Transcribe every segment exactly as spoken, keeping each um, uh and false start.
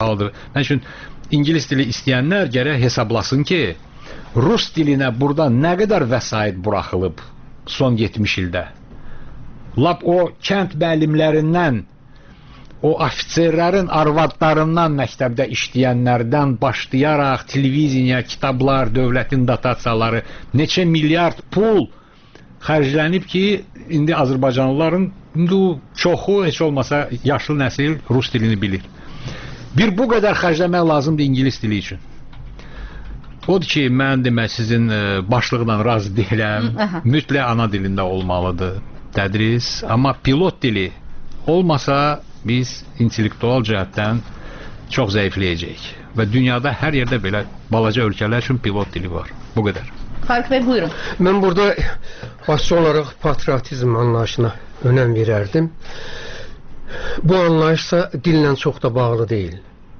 haldır. Mən üçün İngilis dili istəyənlər gərək hesablasın ki, Rus dilinə burada nə qədər vəsait buraxılıb son yetmiş ildə. Lap o kənd müəllimlərindən, o ofitserlərin arvadlarından məktəbdə işləyənlərdən başlayaraq televiziya, kitablar, dövlətin dotasiyaları, neçə milyard pul xərclənib ki, indi Azərbaycanlıların indi çoxu, heç olmasa yaşlı nəsil Rus dilini bilir. Bir bu qədər xərcləmək lazımdır İngilis dili üçün. Odur ki, mən demək sizin başlıqla razı deyiləm. Mütləq ana dilində olmalıdır tədris. Amma pilot dili olmasa biz intellektual cəhətdən çox zəifləyəcəyik. Və dünyada hər yerdə belə balaca ölkələr üçün pilot dili var. Bu qədər. Faruk Bey, buyurun. Mən burada başçı olaraq patriotizm anlayışına önəm verərdim. Bu anlayışsa dillə çox da bağlı deyil.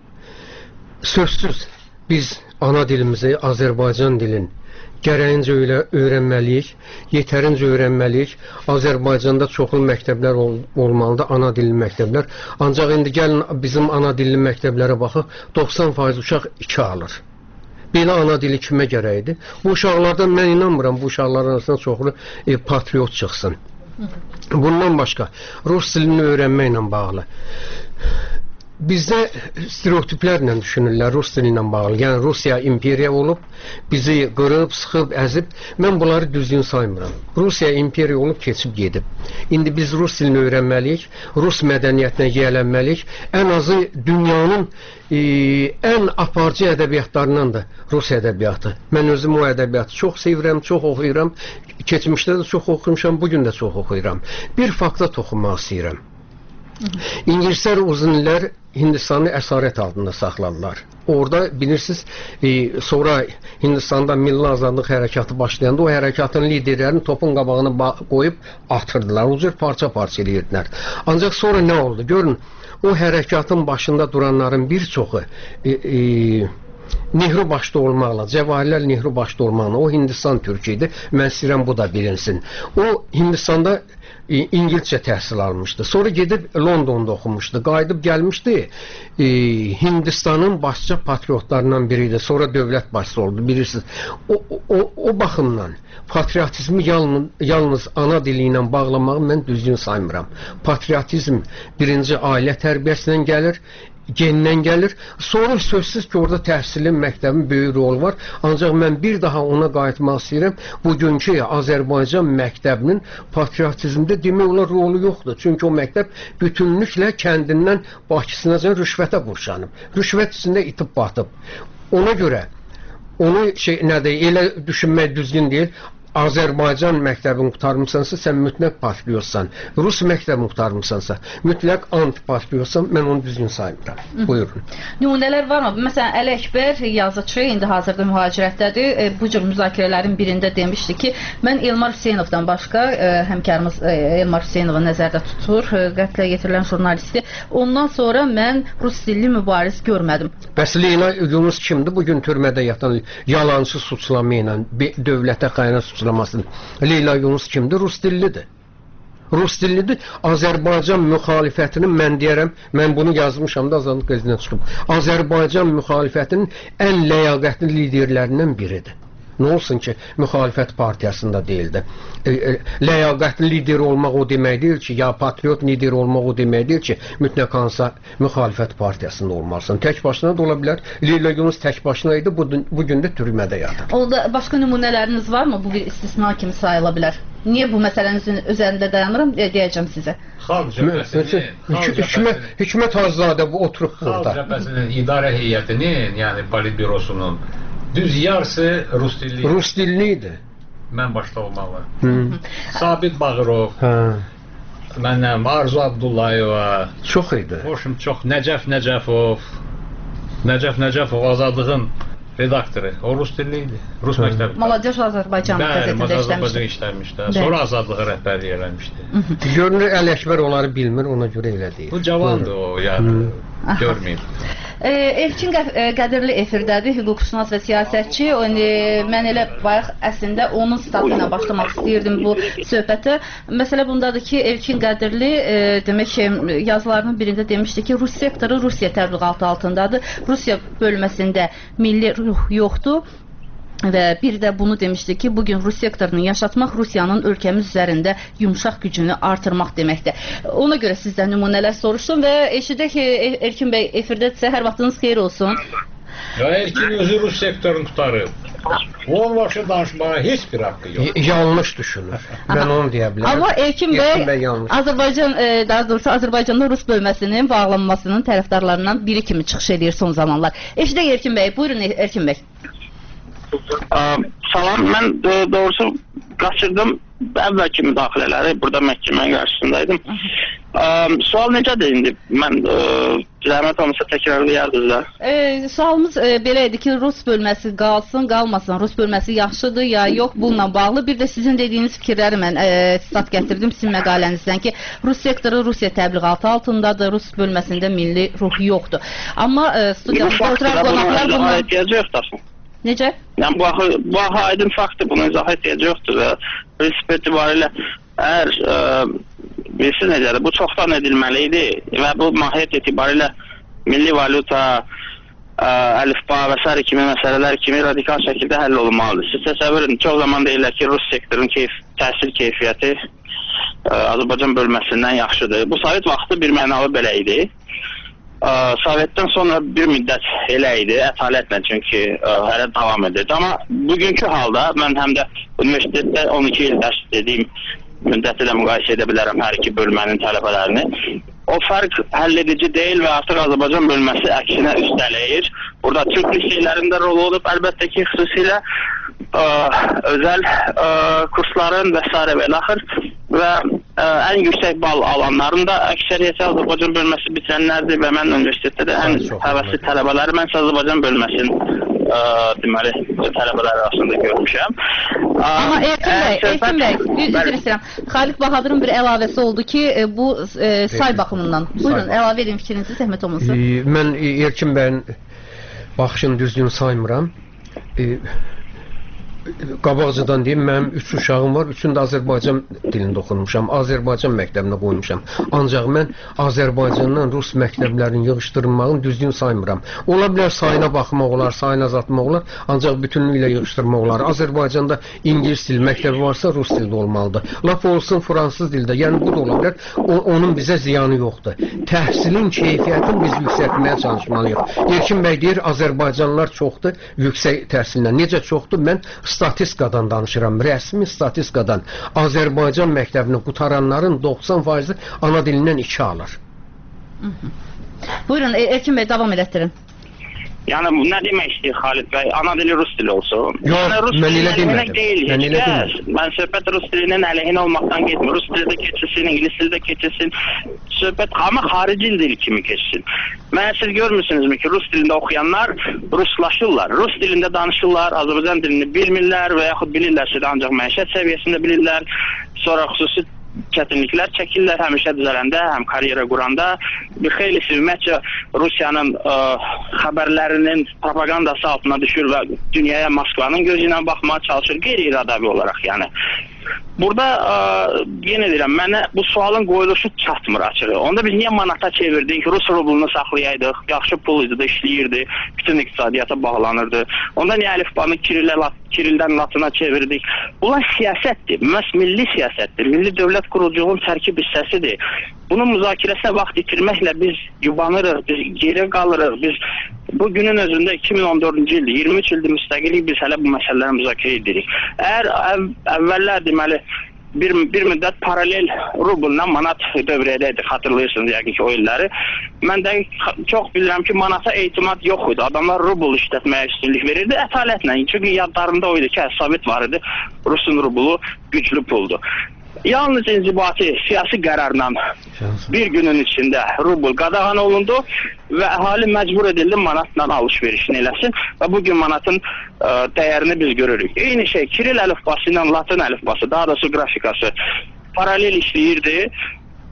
Sözsüz biz ana dilimizi, Azərbaycan dilin gərəyincə öyrənməliyik, yetərincə öyrənməliyik. Azərbaycanda çoxlu məktəblər ol olmalıdır, ana dilli məktəblər. Ancaq indi gəlin bizim ana dilli məktəblərə baxıq, doxsan faiz uşaq iki alır. Belə ana dili kimə gərəkdir? Bu uşaqlardan mən inanmıram, bu uşaqların arasında çoxlu e, patriot çıxsın. Bundan başqa, Rus dilini öyrənməklə bağlı. Bizdə stereotiplərlə düşünürlər Rus dili ilə bağlı. Yəni Rusiya imperiya olub, bizi qırıb, sıxıb, əzib. Mən bunları düzgün saymıram. Rusiya imperiya olub, keçib gedib. İndi biz Rus dilini öyrənməliyik, Rus mədəniyyətinə yiyələnməliyik. Ən azı dünyanın e, ən aparıcı ədəbiyyatlarından da Rus ədəbiyyatı. Mən özüm o ədəbiyyatı çox sevirəm, çox oxuyuram. Keçmişdə də çox oxumuşam, bugün də çox oxuyuram. Bir fakta toxunmaq istəyirəm. İngilislər uzun illər Hindistanı əsarət altında saxladılar. Orada bilirsiniz, e, sonra Hindistanda milli azadlıq hərəkatı başlayanda o hərəkatın liderlərini topun qabağına qoyub atırdılar. O cür parça-parça edirdilər. Ancaq sonra nə oldu? Görün, o hərəkatın başında duranların bir çoxu e, e, Nehru başda olmaqla, Cəvahirlər Nehru başda olmaqla, o Hindistan türkü idi. Mən istəyirəm bu da bilinsin. O Hindistanda e, İngilizcə təhsil almışdı. Sonra gedib Londonda oxumuşdu. Qayıdıb gəlmişdi. E, Hindistanın başça patriotlarından biriydi. Sonra dövlət başçısı oldu, bilirsiniz. O, o, o baxımdan patriotizmi yalnız, yalnız ana dili ilə bağlamağı mən düzgün saymıram. Patriotizm birinci ailə tərbiyəsindən gəlir, gendən gəlir. Sonra sözsüz ki, orada təhsilin, məktəbin böyük rolu var. Ancaq mən bir daha ona qayıtmaq istəyirəm. Bugünkü Azərbaycan məktəbinin patriotizmdə demək olar rolu yoxdur. Çünki o məktəb bütünlüklə kəndindən Bakısınacan rüşvətə qurşanıb. Rüşvət içində itib batıb. Ona görə onu şey, nədir, elə düşünmək düzgün deyil. Azərbaycan məktəbini qutarmısansa, sən mütləq patriotsan. Rus məktəbini qutarmısansa, mütləq antipatriotsan, mən onu düzgün saymıram. Buyurun. Nümunələr varmı? Məsələn, Əli Əkbər yazıçı, indi hazırda mühacirətdədir. E, bu cür müzakirələrin birində demişdi ki, mən Elmar Hüseynovdan başqa, e, həmkarımız e, Elmar Hüseynovu nəzərdə tutur, e, qətlə yetirilən jurnalisti. Ondan sonra mən Rus dilli mübariz görmədim. Bəs Leyla Yunus kimdir? Bugün türmədə yatan yalancı suçlama ilə dövlətə xəyanət suçlamasın. Leyla Yunus kimdir? Rus dillidir. Rus dillidir. Azərbaycan müxalifətinin, mən deyərəm, mən bunu yazmışam da Azadlıq qəzetində çıxıb. Azərbaycan müxalifətinin ən ləyaqətli liderlərindən biridir. Nə olsun ki, müxalifət partiyasında deyildi. E, e, ləyaqətli lider olmaq o demək deyil ki, ya patriot lider olmaq o demək deyil ki, mütləq hansısa müxalifət partiyasında olmalısan. Tək başına da ola bilər. Leyla Yunus tək başına idi, bugün də türmədə yatır. Orada başqa nümunələriniz varmı? Bu bir istisna kimi sayıla bilər. Niyə bu məsələnin üzərində dayanıram, deyəcəm sizə. Xalq cəbhəsinin, Hikmət Hacızadə bu oturub burada. Xalq cəbhəsinin idarə heyətinin, yəni politbürosunun düz yarısı Rus dilli. Rus dilliydi. Mən başda olmalı. Sabit Bağırov, məndən Arzu Abdullayeva. Çox idi. Hoşum çox. Nəcəf Nəcəfov. Nəcəf Nəcəfov Azadlığın redaktoru. O Rus dilliydi. Rus məktəbi. Maladeş Azərbaycan qəzetində işləmişdi. işləmişdi. Sonra Azadlığı rəhbərlik eləmişdi. Görünür Əli Əkbər onları bilmir, ona görə elə deyir. Bu cavandır o, yəni görməyib. Elçin Qədirli efirdədir, hüquqşünas və siyasətçi. Mən elə bayaq əslində onun statı ilə başlamaq istəyirdim bu söhbətə. Məsələ bundadır ki, Elçin Qədirli demək ki, yazılarının birində demişdi ki, Rus sektoru Rusiya təbliğatı altındadır. Rusiya bölməsində milli ruh yoxdur. Və bir də bunu demişdi ki, bugün Rus sektorunu yaşatmaq Rusiyanın ölkəmiz üzərində yumşaq gücünü artırmaq deməkdir. Ona görə sizdən nümunələr soruşdum və eşidək ki, Elkin bəy efirdədirsə, hər vaxtınız xeyir olsun. Ya Elkin özü Rus sektorunu tutarıb. Onun başa danışmağa heç bir haqqı yox. Yanlış düşünür. Mən onu deyə bilərəm. Amma Elkin bəy Azərbaycan, daha doğrusu Azərbaycanda Rus bölməsinin bağlanmasının tərəfdarlarından biri kimi çıxış edir son zamanlar. Eşidək Elkin bəy, buyurun Elkin bəy. Salam, mən doğrusu qaçırdım əvvəlki müdaxilələri, burada məhkəmənin qarşısındaydım. Sual necədir indi? Mən zəhmət olmasa təkrarlayardınız da. Sualımız belə idi ki, Rus bölməsi qalsın, qalmasın, Rus bölməsi yaxşıdır ya yox, bununla bağlı. Bir də sizin dediyiniz fikirləri mən stat gətirdim sizin məqalənizdən ki, Rus sektoru Rusiya təbliğatı altındadır, Rus bölməsində milli ruh yoxdur. Amma studiyamızda oturaq qonaqlar bundan... Necə? Yəni, bu axı, bu axı aydın faktdır, buna izah ehtiyacı yoxdur və prinsip etibarilə əgər e, bilirsiniz necədir, bu çoxdan edilməli idi və bu mahiyyət etibarilə milli valyuta, e, əlifba və s. kimi məsələlər kimi radikal şəkildə həll olunmalıdır. Siz təsəvvür edin, çox zaman deyirlər ki, Rus sektorun keyf, təhsil keyfiyyəti e, Azərbaycan bölməsindən yaxşıdır. Bu Sovet vaxtı bir mənalı belə idi. Sovetdən sonra bir müddət elə idi, ətalətlə çünki ə, hələ davam edirdi. Amma bugünkü halda mən həm də universitetdə on iki il dərs dediyim müddəti də müqayisə edə bilərəm hər iki bölmənin tələbələrini. O fərq həll edici deyil və artıq Azərbaycan bölməsi əksinə üstələyir. Burada Türk liseylərində rol olub, əlbəttə ki, xüsusilə ə, özəl ə, kursların və s. və ilaxır və ə, ən yüksək bal alanların da əksəriyyəti Azərbaycan bölməsi bitirənlərdir və mən universitetdə də ən həvəsli tələbələri mən Azərbaycan bölməsinin ə, deməli, tələbələr arasında görmüşəm. Amma Elkin bəy, Elkin bəy, üzr istəyirəm. Xaliq Bahadırın bir əlavəsi oldu ki, bu e, say baxımından. Buyurun, əlavə edin fikrinizi, zəhmət olmasın. E, mən Elkin bəyin baxışını düzgün saymıram. E, Qabaqcadan deyim, mənim üç uşağım var, üçün də Azərbaycan dilində oxunmuşam, Azərbaycan məktəbinə qoymuşam. Ancaq mən Azərbaycandan Rus məktəblərinin yığışdırılmağını düzgün saymıram. Ola bilər sayına baxmaq olar, sayına azaltmaq olar, ancaq bütünlüklə yığışdırmaq olar. Azərbaycanda İngilis dili məktəbi varsa Rus dildə olmalıdır. Laf olsun fransız dildə, yəni bu da ola bilər, o, onun bizə ziyanı yoxdur. Təhsilin keyfiyyətini biz yüksəltməyə çalışmalıyıq. Elkin bəy deyir, Azərbaycanlılar çoxdur, yüksək təhsillə. Necə çoxdur? Mən statistikadan danışıram, rəsmi statistikadan. Azərbaycan məktəbini qutaranların doxsan faizi ana dilindən iki alır. Buyurun, Elkin bəy, davam elətdirin. Yəni, nə demək istəyir Xalid bəy? Ana dili Rus dili olsun. Yox, yəni, mən elə demədim. Deyil, mən elə demədim. Mən söhbət Rus dilinin əleyhinə olmaqdan getmir. Rus dildə keçilsin, İngilis dildə keçilsin. Söhbət amma xarici dil kimi keçsin. Mən siz görmürsünüzmü ki, Rus dilində oxuyanlar ruslaşırlar. Rus dilində danışırlar, Azərbaycan dilini bilmirlər və yaxud bilirlərsə də ancaq məişət səviyyəsində bilirlər. Sonra xüsusi çətinliklər çəkirlər həmişə düzələndə, həm karyera quranda. Bir xeylisi ümumiyyətcə Rusiyanın ə, xəbərlərinin propagandası altına düşür və dünyaya Moskvanın gözü ilə baxmağa çalışır, qeyri-iradavi olaraq yəni. Burada ə, yenə deyirəm, mənə bu sualın qoyuluşu çatmır açığı. Onda biz niyə manata çevirdik, Rus rublunu saxlayaydıq, yaxşı pul idi, işləyirdi, bütün iqtisadiyyata bağlanırdı. Onda niyə əlifbanı Kirillə, Kirildən Latına çevirdik? Bunlar siyasətdir, məhz milli siyasətdir, milli dövlət quruculuğun tərkib hissəsidir. Bunun müzakirəsinə vaxt itirməklə biz yubanırıq, biz geri qalırıq, biz bu günün özündə iki min on dördüncü ildir, iyirmi üç ildir müstəqillik biz hələ bu məsələləri müzakirə edirik. Əgər əv, əvvəllər deməli bir, bir müddət paralel rublla manat dövriyədəydik, xatırlayırsınız yəqin ki o illəri. Mən də çox bilirəm ki manata etimad yox idi, adamlar rubl işlətməyə üstünlük verirdi ətalətlə, çünki yadlarında o idi ki Sovet var idi, Rusun rublu güclü puldur. Yalnız inzibati siyasi qərarla bir günün içində rubl qadağan olundu və əhali məcbur edildi manatla alış-verişini eləsin və bugün manatın ə, dəyərini biz görürük. Eyni şey Kiril əlifbası ilə Latın əlifbası, daha doğrusu qrafikası paralel işləyirdi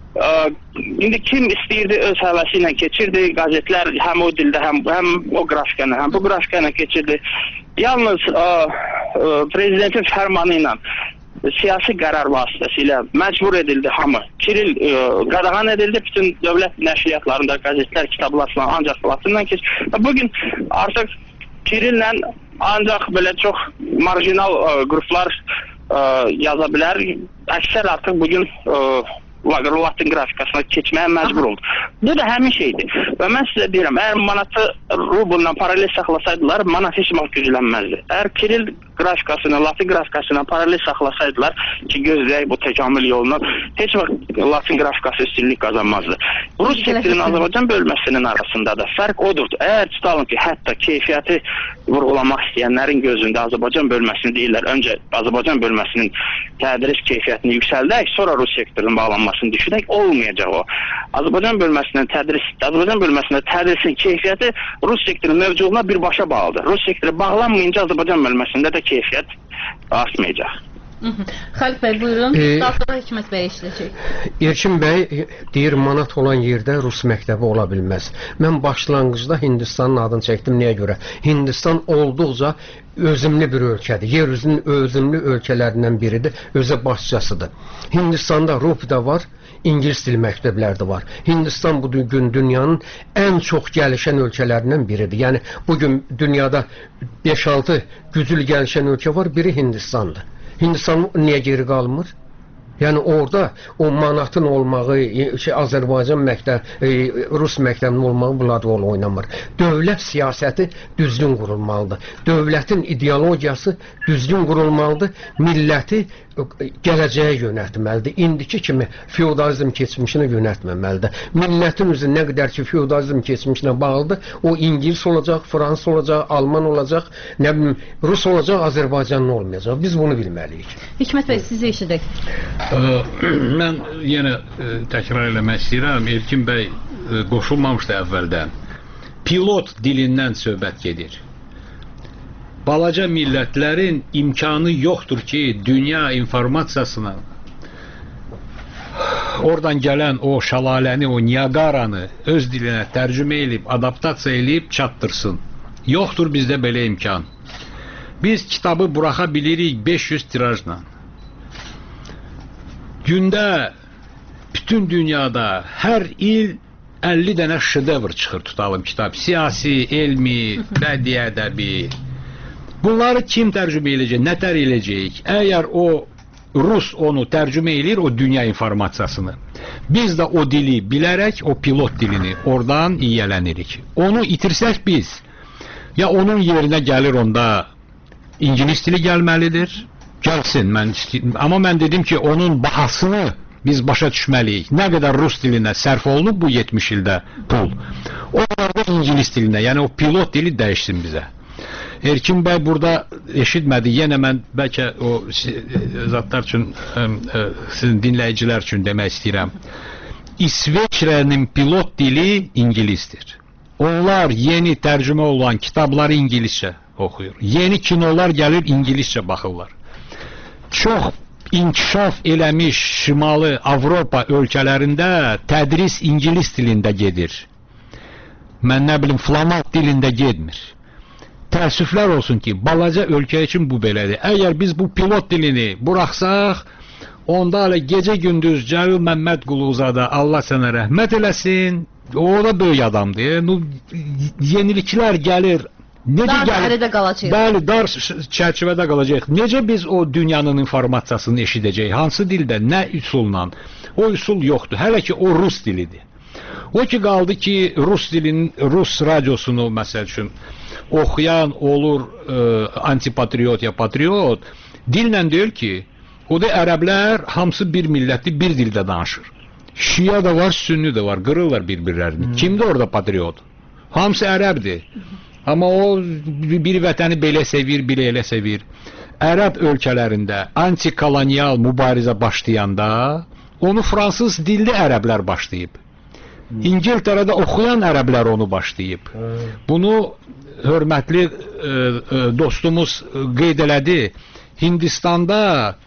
İndi kim istəyirdi öz həvəsi ilə keçirdi, qəzetlər həm o dildə, həm, həm o qrafikana, həm bu qrafikana keçirdi. Yalnız ə, ə, prezidentin fərmanı ilə, siyasi qərar vasitəsilə məcbur edildi hamı. Kiril ə, qadağan edildi, bütün dövlət nəşriyyatlarında qəzetlər, kitablar falan ancaq Latinlə keçir. Bugün artıq Kirillə ancaq belə çox marjinal ə, qruplar ə, yaza bilər. Əksər artıq bugün ə, Latin qrafikasına keçməyə məcbur oldu. Bu da həmin şeydir. Və mən sizə deyirəm, əgər manatı rubulla paralel saxlasaydılar, manat heç vaxt güclənməzdi. Əgər Kiril qrafikasını, Latin qrafikasına paralel saxlasaydılar ki, gözləyək bu təkamül yolunu, heç vaxt Latin qrafikası üstünlük qazanmazdı. Rus sektorinin Azərbaycan bölməsinin arasında da fərq odur. Əgər tutalım ki, hətta keyfiyyəti vurğulamaq istəyənlərin gözündə Azərbaycan bölməsini deyirlər, öncə Azərbaycan bölməsinin tədris keyfiyyətini yüksəldək, sonra Rus sektorunun bağlanmasını düşünək, olmayacaq o. Azərbaycan bölməsinin tədris, Azərbaycan bölməsində tədrisin keyfiyyəti Rus sektorunun mövcudluğuna birbaşa bağlıdır. Rus sektoru bağlanmayınca Azərbaycan bölməsində də keyfiyyət artmayacaq. Xəlq bəy, buyurun. E, Daha sonra Hikmət bəy işləyəcək. Erkin bəy deyir, manat olan yerdə Rus məktəbi ola bilməz. Mən başlanğıcda Hindistanın adını çəkdim. Niyə görə? Hindistan olduqca özümlü bir ölkədir. Yer üzünün özümlü ölkələrindən biridir. Özə başçasıdır. Hindistanda Rupidə var, İngilis dil məktəbləri də var. Hindistan bu gün dünyanın ən çox gəlişən ölkələrindən biridir. Yəni bugün dünyada beş altı güclü gəlişən ölkə var, biri Hindistandır. Hindistan niyə geri qalmır? Yəni orada o manatın olmağı, şey, Azərbaycan məktəb, e, Rus məktəbinin olmağı bunlar rol oynamır. Dövlət siyasəti düzgün qurulmalıdır. Dövlətin ideologiyası düzgün qurulmalıdır. Milləti gələcəyə yönəltməlidir. İndiki kimi feodalizm keçmişinə yönəltməməlidir. Millətin üzü nə qədər ki feodalizm keçmişinə bağlıdır, o İngilis olacaq, Fransız olacaq, Alman olacaq, nə bilim, Rus olacaq, Azərbaycanlı olmayacaq. Biz bunu bilməliyik. Hikmət bəy, sizi eşidək. Mən yenə təkrar eləmək istəyirəm. Erkin bəy qoşulmamışdı əvvəldən. Pilot dilindən söhbət gedir. Balaca millətlərin imkanı yoxdur ki, dünya informasiyasına oradan gələn o şəlaləni, o Niagaranı öz dilinə tərcümə edib, adaptasiya edib çatdırsın. Yoxdur bizdə belə imkan. Biz kitabı buraxa bilirik beş yüz tirajla. Gündə bütün dünyada hər il əlli dənə şedevr çıxır, tutalım kitab. Siyasi, elmi, bədii ədəbi. Bunları kim tərcümə edəcək, nətər edəcək? Əgər o Rus onu tərcümə edir, o dünya informasiyasını. Biz də o dili bilərək, o pilot dilini oradan iyələnirik. Onu itirsək biz, ya onun yerinə gəlir onda İngilis dili gəlməlidir, gəlsin. Mən, amma mən dedim ki, onun bahasını biz başa düşməliyik. Nə qədər Rus dilinə sərf olunub bu yetmiş ildə pul. O qədər də İngilis dilinə, yəni o pilot dili dəyişsin bizə. Erkin bəy burada eşitmədi. Yenə mən bəlkə o zatlar üçün, sizin dinləyicilər üçün demək istəyirəm. İsveçrənin pilot dili İngilisdir. Onlar yeni tərcümə olan kitabları İngiliscə oxuyur. Yeni kinolar gəlir, İngiliscə baxırlar. Çox inkişaf eləmiş Şimali Avropa ölkələrində tədris İngilis dilində gedir. Mən nə bilim, flamand dilində getmir. Təəssüflər olsun ki, balaca ölkə üçün bu belədir. Əgər biz bu pilot dilini buraxsaq, onda hələ gecə-gündüz Cəlil Məmmədquluzadə Allah sənə rəhmət eləsin, o da böyük adamdır. Yeniliklər gəlir. Necə dar gəlir? Qalacaq. Bəli, dar çərçivədə qalacaq. Necə biz o dünyanın informasiyasını eşidəcəyik? Hansı dildə, nə üsulla? O üsul yoxdur. Hələ ki o Rus dilidir. O ki qaldı ki, Rus dilinin, Rus radiosunu məsəl üçün oxuyan olur e, antipatriot ya patriot, dillə deyir ki, o da ərəblər hamısı bir millətli, bir dildə danışır. Şia da var, sünni də var, qırırlar bir-birlərini. Hmm. Kimdir orada patriot? Hamısı ərəbdir. Amma o bir vətəni belə sevir, bir elə sevir. Ərəb ölkələrində antikolonial mübarizə başlayanda onu fransız dilli ərəblər başlayıb. İngiltərədə oxuyan ərəblər onu başlayıb. Bunu hörmətli e, e, dostumuz qeyd elədi. Hindistanda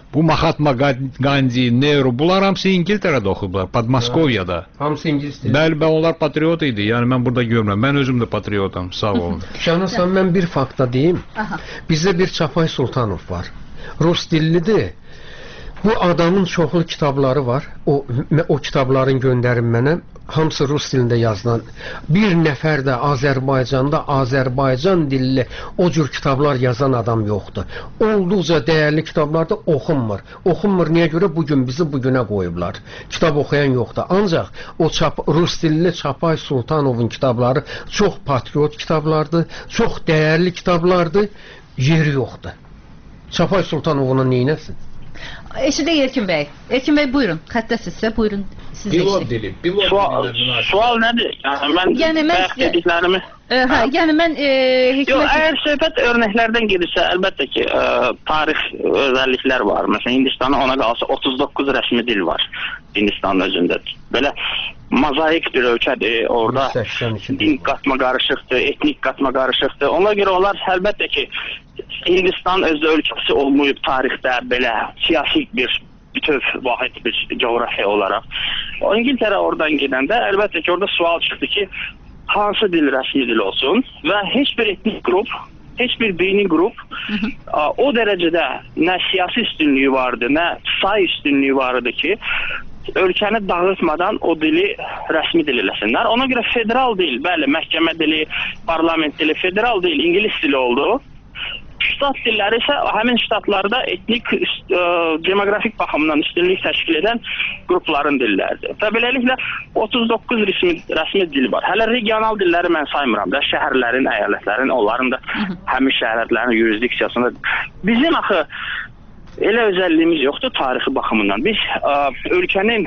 Bu Mahatma Gandhi, Nehru, bunlar hamısı İngiltərədə oxublar, Podmoskoviyada. Hamısı ingilis dili. Bəli, bəli, onlar patriot idi. Yəni mən burada görmürəm. Mən özüm də patriotam. Sağ olun. Şahnasan, mən bir fakta deyim. Aha. Bizdə bir Çapay Sultanov var. Rus dillidir. Bu adamın çoxlu kitabları var. O o kitabların göndərin mənə. Hamısı rus dilində yazılan. Bir nəfər də Azərbaycanda Azərbaycan dilli o cür kitablar yazan adam yoxdur. Olduqca dəyərli kitablar da oxunmur. Oxunmur niyə görə? Bugün bizi bugünə qoyublar. Kitab oxuyan yoxdur. Ancaq o çap, rus dilli Çapay Sultanovun kitabları çox patriot kitablardır, çox dəyərli kitablardır. Yeri yoxdur. Çapay Sultanov ona neynəsin? Eşidə Erkin bəy. Erkin bəy buyurun. Xəttəsizsə buyurun. Siz Pilot dili, pilot Sual, dili. sual nədir? Yəni mən Yəni mən bayaq dediklərimi E, hə, yəni mən e, Yox, hikmət... əgər söhbət örnəklərdən gedirsə, əlbəttə ki, ə, tarix özəlliklər var. Məsələn, Hindistanın ona qalsa otuz doqquz rəsmi dil var Hindistanın özündə. Belə mozaik bir ölkədir. Orada din qatma qarışıqdır, etnik qatma qarışıqdır. Ona görə onlar əlbəttə ki, Hindistan özü ölkəsi olmayıb tarixdə belə siyasi bir bütöv vahid bir coğrafiya olaraq. O İngiltərə oradan gedəndə əlbəttə ki, orada sual çıxdı ki, hansı dil rəsmi dil olsun və heç bir etnik qrup, heç bir dini qrup o dərəcədə nə siyasi üstünlüyü vardı, nə say üstünlüyü vardı ki, ölkəni dağıtmadan o dili rəsmi dil eləsinlər. Ona görə federal dil, bəli, məhkəmə dili, parlament dili, federal dil İngilis dili oldu. Ştat dilləri isə həmin ştatlarda etnik, ə, demoqrafik baxımdan üstünlük təşkil edən qrupların dilləridir. Və beləliklə otuz doqquz rəsmi, rəsmi dil var. Hələ regional dilləri mən saymıram da, şəhərlərin, əyalətlərin, onların da həmin şəhərlərin yurisdiksiyasında. Bizim axı elə özəlliyimiz yoxdur tarixi baxımından. Biz ə, ölkənin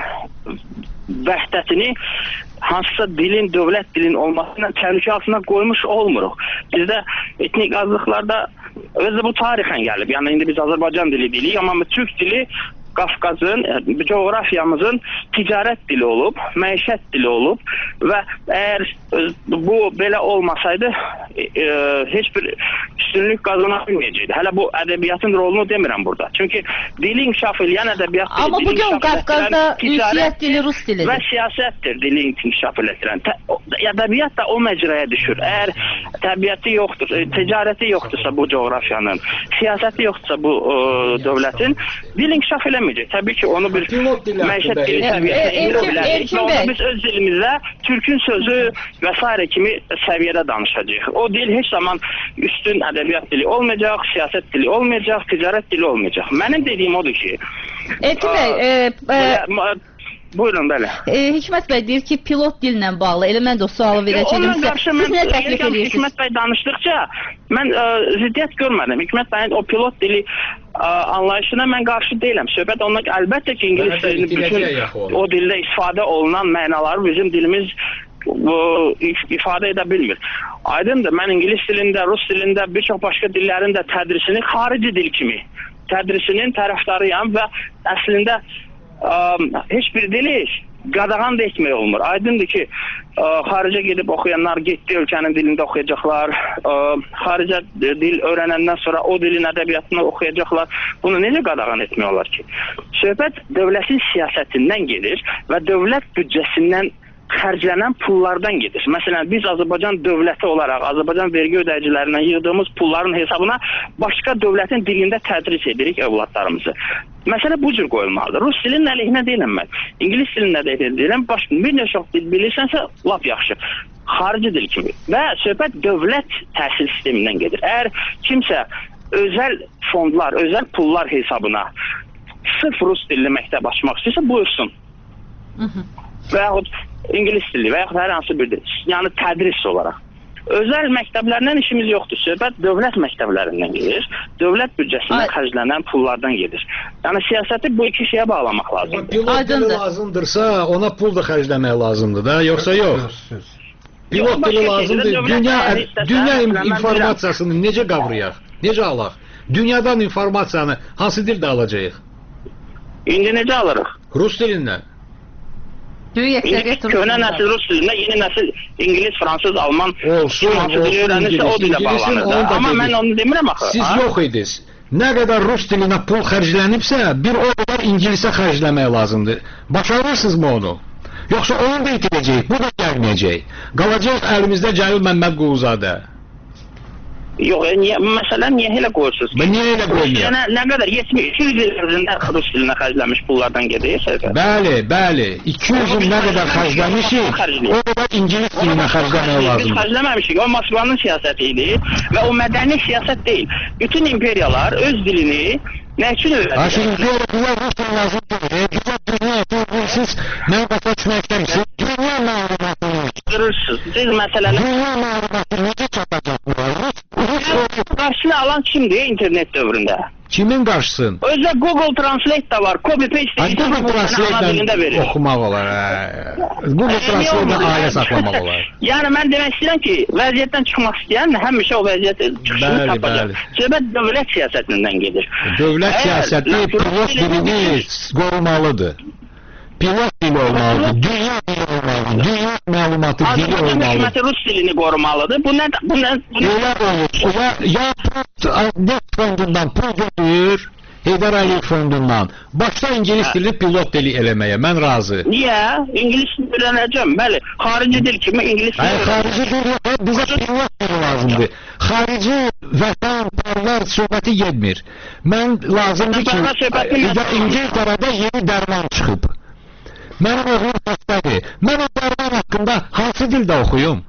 vəhdətini hansısa dilin, dövlət dilin olmasına təhlükə altına qoymuş olmuruq. Bizdə etnik azlıqlarda özü bu tarixən gəlib. Yəni indi biz Azərbaycan dili deyirik, amma Türk dili Qafqazın, coğrafiyamızın ticarət dili olub, məişət dili olub və əgər bu belə olmasaydı e, e, heç bir üstünlük qazana bilməyəcəkdi. Hələ bu ədəbiyyatın rolunu demirəm burada. Çünki dili inkişaf edən ədəbiyyat dili. Amma bugün Qafqazda ünsiyyət dili rus dilidir. Və siyasətdir dili inkişaf edən. Ədəbiyyat da o məcraya düşür. Əgər təbiəti yoxdur, ticarəti yoxdursa bu coğrafiyanın, siyasəti yoxdursa bu e, dövlətin, dil inkişaf eləməyəcək. Təbii ki, onu bir məişət dili səviyyəsinə indirə bilərik. Onu biz öz dilimizdə Türkün sözü və s. kimi səviyyədə danışacağıq. O dil heç zaman üstün ədəbiyyat dili olmayacaq, siyasət dili olmayacaq, ticarət dili olmayacaq. Mənim dediyim odur ki... Erkin bəy, e, e, buyurun, bəli. E, Hikmət bəy deyir ki, pilot dillə bağlı, elə mən də o sualı verəcəyim sizə. Siz nə təklif edirsiniz? Hikmət bəy danışdıqca mən ə, ziddiyyət görmədim. Hikmət bəyin o pilot dili ə, anlayışına mən qarşı deyiləm. Söhbət ondan ki, əlbəttə ki, İngilis dilini bütün o dildə istifadə olunan mənaları bizim dilimiz bu, ifadə edə bilmir. Aydındır, mən İngilis dilində, Rus dilində, bir çox başqa dillərin də tədrisini xarici dil kimi tədrisinin tərəfdarıyam və əslində ə, heç bir dili qadağan da etmək olmur. Aydındır ki, ə, xaricə gedib oxuyanlar getdi ölkənin dilində oxuyacaqlar, ə, xaricə dil öyrənəndən sonra o dilin ədəbiyyatını oxuyacaqlar. Bunu necə qadağan etmək olar ki? Söhbət dövlətin siyasətindən gedir və dövlət büdcəsindən xərclənən pullardan gedir. Məsələn, biz Azərbaycan dövləti olaraq, Azərbaycan vergi ödəyicilərindən yığdığımız pulların hesabına başqa dövlətin dilində tədris edirik övladlarımızı. Məsələ bu cür qoyulmalıdır. Rus dilinin əleyhinə deyiləm mən. İngilis dilində də deyiləm. Başqa bir neçə dil bilirsənsə, lap yaxşı. Xarici dil kimi. Və söhbət dövlət təhsil sistemindən gedir. Əgər kimsə özəl fondlar, özəl pullar hesabına sırf rus dilli məktəb açmaq istəyirsə, buyursun. Və yaxud İngilis dili və yaxud hər hansı bir dil. Yəni tədris olaraq. Özəl məktəblərdən işimiz yoxdur. Söhbət dövlət məktəblərindən gedir. Dövlət büdcəsindən xərclənən pullardan gedir. Yəni siyasəti bu iki şeyə bağlamaq lazımdır. Pilot dili lazımdırsa, ona pul da xərcləmək lazımdır da, yoxsa yox? Pilot dili lazımdır. Dünya, dünya informasiyasını necə qavrayaq? Necə alaq? Dünyadan informasiyanı hansı dildə alacağıq? İndi necə alırıq? Rus dilindən. Köhnə nəsil rus dilində, yeni nəsil İngilis, Fransız, Alman olsun, olsun, öyrənirsə o dilə bağlanır. Amma mən onu demirəm axı. Siz yox idiniz. Nə qədər rus dilinə pul xərclənibsə, bir o qədər ingilisə xərcləmək lazımdır. Başarırsınızmı onu? Yoxsa onu da itirəcək, bu da gəlməyəcək. Qalacaq əlimizdə Cəlil Məmmədquluzadə. Yox, niyə, məsələn, niyə elə qoyursunuz? Ben niyə elə qoymuyor? Yəni, nə qədər? yetmiş iki yüz il ərzində rus dilinə xərcləmiş pullardan gedir. Bəli, bəli. iki yüz il nə qədər xərcləmişik, o qədər ingilis dilinə xərcləmək Biz lazımdır. xərcləməmişik, o Moskvanın siyasəti idi və o mədəni siyasət deyil. Bütün imperiyalar öz dilini nə üçün öyrədir? Şimdi diyor, bize rus dili lazım değil. Bize dünya eğitimi, siz ne başa düşmekteysiniz? Dünya məlumatını. Görürsünüz. Siz məsələlər... Dünya məlumatını necə çatacaq bu? Qarşısını alan kimdir internet dövründə? Kimin qarşısın? Özdə Google Translate da var, copy paste Ay, Google Translate oxumaq olar. Google Translate ailə saxlamaq olar. Yəni mən demək istəyirəm ki, vəziyyətdən çıxmaq istəyən həmişə o vəziyyət çıxışını tapacaq. Söhbət dövlət siyasətindən gedir. Dövlət siyasəti pilot dilini qorumalıdır. Pilot dili olmalıdır, dünya dili olmalıdır, dünya məlumatı dili olmalıdır. Hökuməti rus dilini qorumalıdır. Bu nə? Bu nə? Elə olur. Ya Neft fondundan pul götürür, Heydər Əliyev fondundan. Başda ingilis dili pilot dili eləməyə, mən razı. Niyə? İngilis dili öyrənəcəm, bəli. Xarici dil kimi ingilis dili. Hayır, xarici dil yox, bizə pilot dili lazımdır. Xarici vətən, parlar söhbəti getmir. Mən lazımdır ki, İngiltərədə yeni dərman çıxıb. Mənim oğlum xəstədir. Mən o dərman haqqında hansı dildə oxuyum?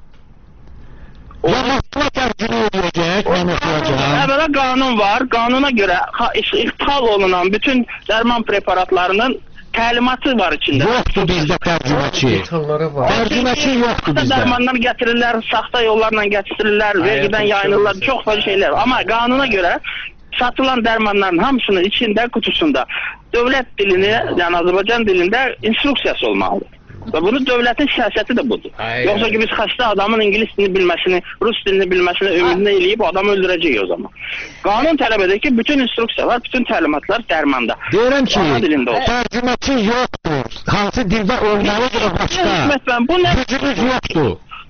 Ya Moskva tərcümə edəcək, mən oxuyacağım. Əvvəla qanun var. Qanuna görə ixtihal olunan bütün dərman preparatlarının təlimatı var içində. Yoxdur bizdə tərcüməçi. Tərcüməçi yoxdur bizdə. Dərmanlar gətirirlər, saxta yollarla gətirirlər, vergidən yayınırlar, çox böyle şeyler. Amma qanuna görə satılan dərmanların hamısının içində, kutusunda dövlət dilini, yəni Azərbaycan dilində instruksiyası olmalıdır. Və bunu dövlətin siyasəti də budur. Aynen. Yoxsa ki biz xəstə adamın ingilis dilini bilməsini, rus dilini bilməsini ümidini eləyib o adamı öldürəcək o zaman. Qanun tələb edir ki, bütün instruksiyalar, bütün təlimatlar dərmanda. Deyirəm ki, tərcüməçi yoxdur. Hansı dildə olmalıdır o başqa? Gücümüz yoxdur.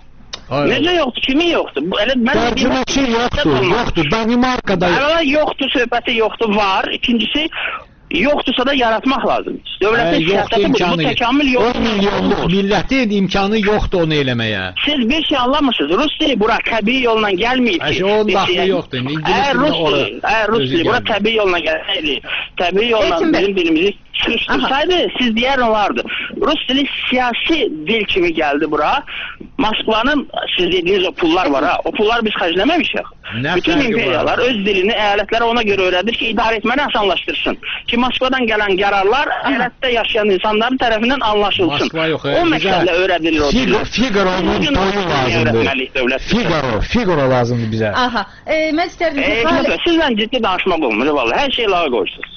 Necə yoxdur? Kimin yoxdur? Tərcüməçi yoxdur, yoxdur. Danimarkada yoxdur. Yoxdur, söhbəti yoxdur, var. İkincisi, yoxdursa da yaratmaq lazımdır. Dövlətin siyasəti bu, bu təkamül yoxdur. on milyonluq millətin imkanı yoxdur onu eləməyə. Siz bir şey anlamırsınız. Rus dili bura təbii yolla gəlməyib ki. Onun daxili yoxdur. Əgər Rus dili bura təbii yolla gəlsəydi, təbii yolla bizim dilimizi sıxışdırsaydı, siz deyər olardı. Rus dili siyasi dil kimi gəldi bura. Moskvanın, siz dediyiniz o pullar var ha, o pullar biz xərcləməmişik. Bütün imperiyalar öz dilini əyalətlərə ona görə öyrədir ki, idarə etməni asanlaşdırsın. Ki Moskvadan gələn qərarlar əyalətdə yaşayan insanların tərəfindən anlaşılsın. O məqsədlə öyrədilir o dil. Figaro'nun boyu lazımdır. Figaro, Figaro lazımdır bizə. Aha, e, mən istərdim. Sizlə ciddi danışmaq olmur, vallahi hər şey lağa qoyursunuz.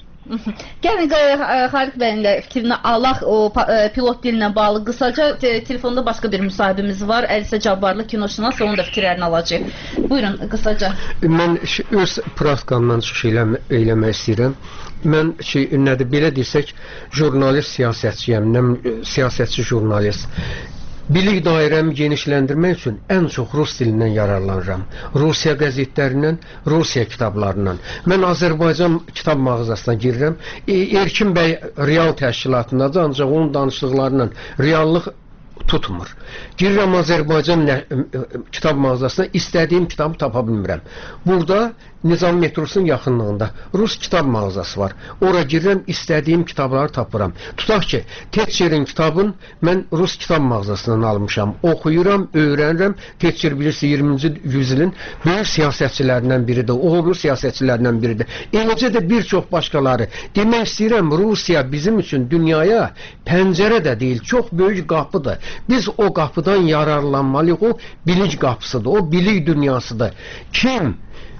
Gəlin Xaliq bəyin də fikrini alaq o pilot dilinə bağlı. Qısaca te telefonda başqa bir müsahibimiz var. Əlisə Cabbarlı kinoşünas, onun da fikirlərini alacaq. Buyurun, qısaca. Mən öz praskamdan çıxış eləmə, eləmək istəyirəm. Mən şey, nədir, belə desək, jurnalist siyasətçiyəm, siyasətçi jurnalist. Bilik dairəmi genişləndirmək üçün ən çox rus dilindən yararlanıram. Rusiya qəzetlərindən, Rusiya kitablarından. Mən Azərbaycan kitab mağazasına girirəm. E, Erkin bəy real təşkilatındadır, ancaq onun danışdıqlarından reallıq tutmur. Girirəm Azərbaycan kitab mağazasına, istədiyim kitabı tapa bilmirəm. Burada Nizam metrosunun yaxınlığında Rus kitab mağazası var. Ora girirəm, istədiyim kitabları tapıram. Tutaq ki, Tetçerin kitabın mən Rus kitab mağazasından almışam. Oxuyuram, öyrənirəm. Tetçer bilirsə iyirminci yüzilin böyük siyasətçilərindən biridir. O Rus siyasətçilərindən biridir. Eləcə də bir çox başqaları. Demək istəyirəm, Rusiya bizim üçün dünyaya pəncərə də deyil, çox böyük qapıdır. Biz o qapıdan yararlanmalıyıq. O bilik qapısıdır, o bilik dünyasıdır. Kim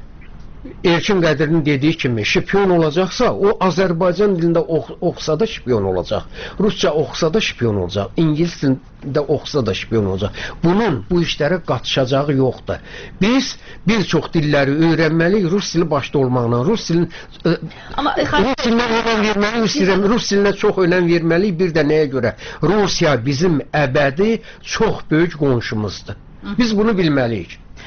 Erkin Qədir'in dediyi kimi şipion olacaqsa, o Azərbaycan dilində ox oxusa da şipion olacaq. Rusça oxusa da şipion olacaq. İngilis dilində oxusa da şipion olacaq. Bunun bu işlərə qatışacağı yoxdur. Biz bir çox dilləri öyrənməliyik, Rus dili başda olmaqla. Rus dilin ə, Amma, Rus dilinə önəm verməliyik, istəyirəm. Rus dilinə çox önəm verməliyik. Bir də nəyə görə? Rusiya bizim əbədi çox böyük qonşumuzdur. Biz bunu bilməliyik.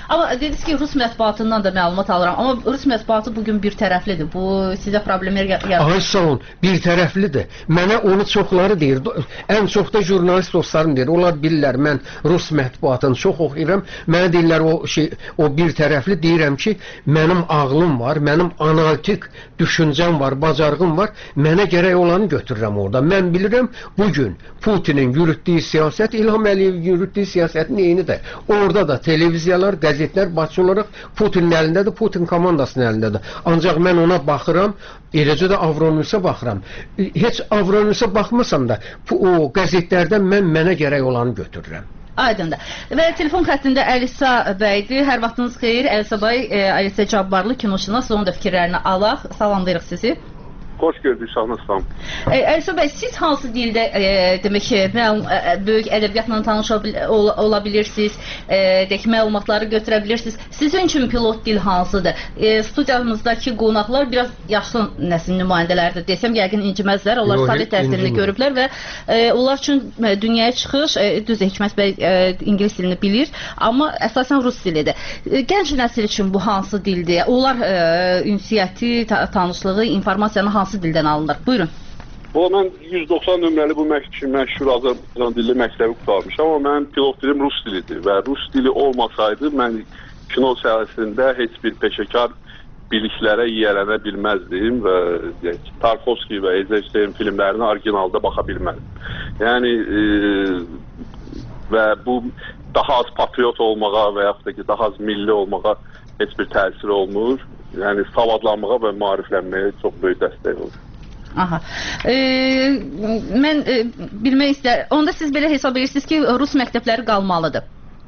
Amma dediniz ki, Rus mətbuatından da məlumat alıram. Amma Rus mətbuatı bugün bir tərəflidir. Bu sizə problemlər yaradır. Ay sağ olun, bir tərəflidir. Mənə onu çoxları deyir. Ən çox da jurnalist dostlarım deyir. Onlar bilirlər, mən Rus mətbuatını çox oxuyuram. Mənə deyirlər, o şey, o bir tərəfli. Deyirəm ki, mənim ağlım var, mənim analitik düşüncəm var, bacarığım var. Mənə gərək olanı götürürəm orada. Mən bilirəm, bugün Putinin yürütdüyü siyasət, İlham Əliyev yürütdüyü siyasətin eynidir. Orada da televiziyalar, qəzetlər başçı olaraq Putinin əlindədir, Putin komandasının əlindədir. Ancaq mən ona baxıram, eləcə də Avronewsə baxıram. Heç Avronewsə baxmasam da, o qəzetlərdən mən mənə gərək olanı götürürəm. Aydındır. Və telefon xəttində Əlisa bəydir. Hər vaxtınız xeyir. Əlisa bəy, Əlisa Cabbarlı kinoşünas, onun da fikirlərini alaq. Salamlayırıq sizi. Xoş gördük, sağ-ol. Əlisa bəy, siz hansı dildə e, demək ki, e, böyük ədəbiyyatla tanış ol, ola bilirsiniz, e, deyək, məlumatları götürə bilirsiniz. Sizin üçün pilot dil hansıdır? E, studiyamızdakı qonaqlar biraz yaşlı nəsil nümayəndələridir. Desəm, yəqin inciməzlər. Onlar Sovet təhsilini görüblər və e, onlar üçün dünyaya çıxış, e, düz Hikmət bəy e, ingilis dilini bilir, amma əsasən rus dilidir. E, gənc nəsil üçün bu hansı dildir? Onlar e, ünsiyyəti, ta tanışlığı, informasiyanı hansı dildən alınır? Buyurun. O, mən yüz doxsan nömrəli bu məşhur Azərbaycan dilli məktəbi qutarmışam, amma mən pilot dilim rus dilidir və rus dili olmasaydı mən kino sahəsində heç bir peşəkar biliklərə yiyələnə bilməzdim və Tarkovski və Eisenstein filmlərini orijinalda baxa bilməzdim. Yəni e, və bu daha az patriot olmağa və yaxud da ki, daha az milli olmağa heç bir təsir olmur. Yəni savadlanmağa və maariflənməyə çox böyük dəstək olur. Aha. E, mən e, bilmək istəyirəm. Onda siz belə hesab edirsiniz ki, rus məktəbləri qalmalıdır.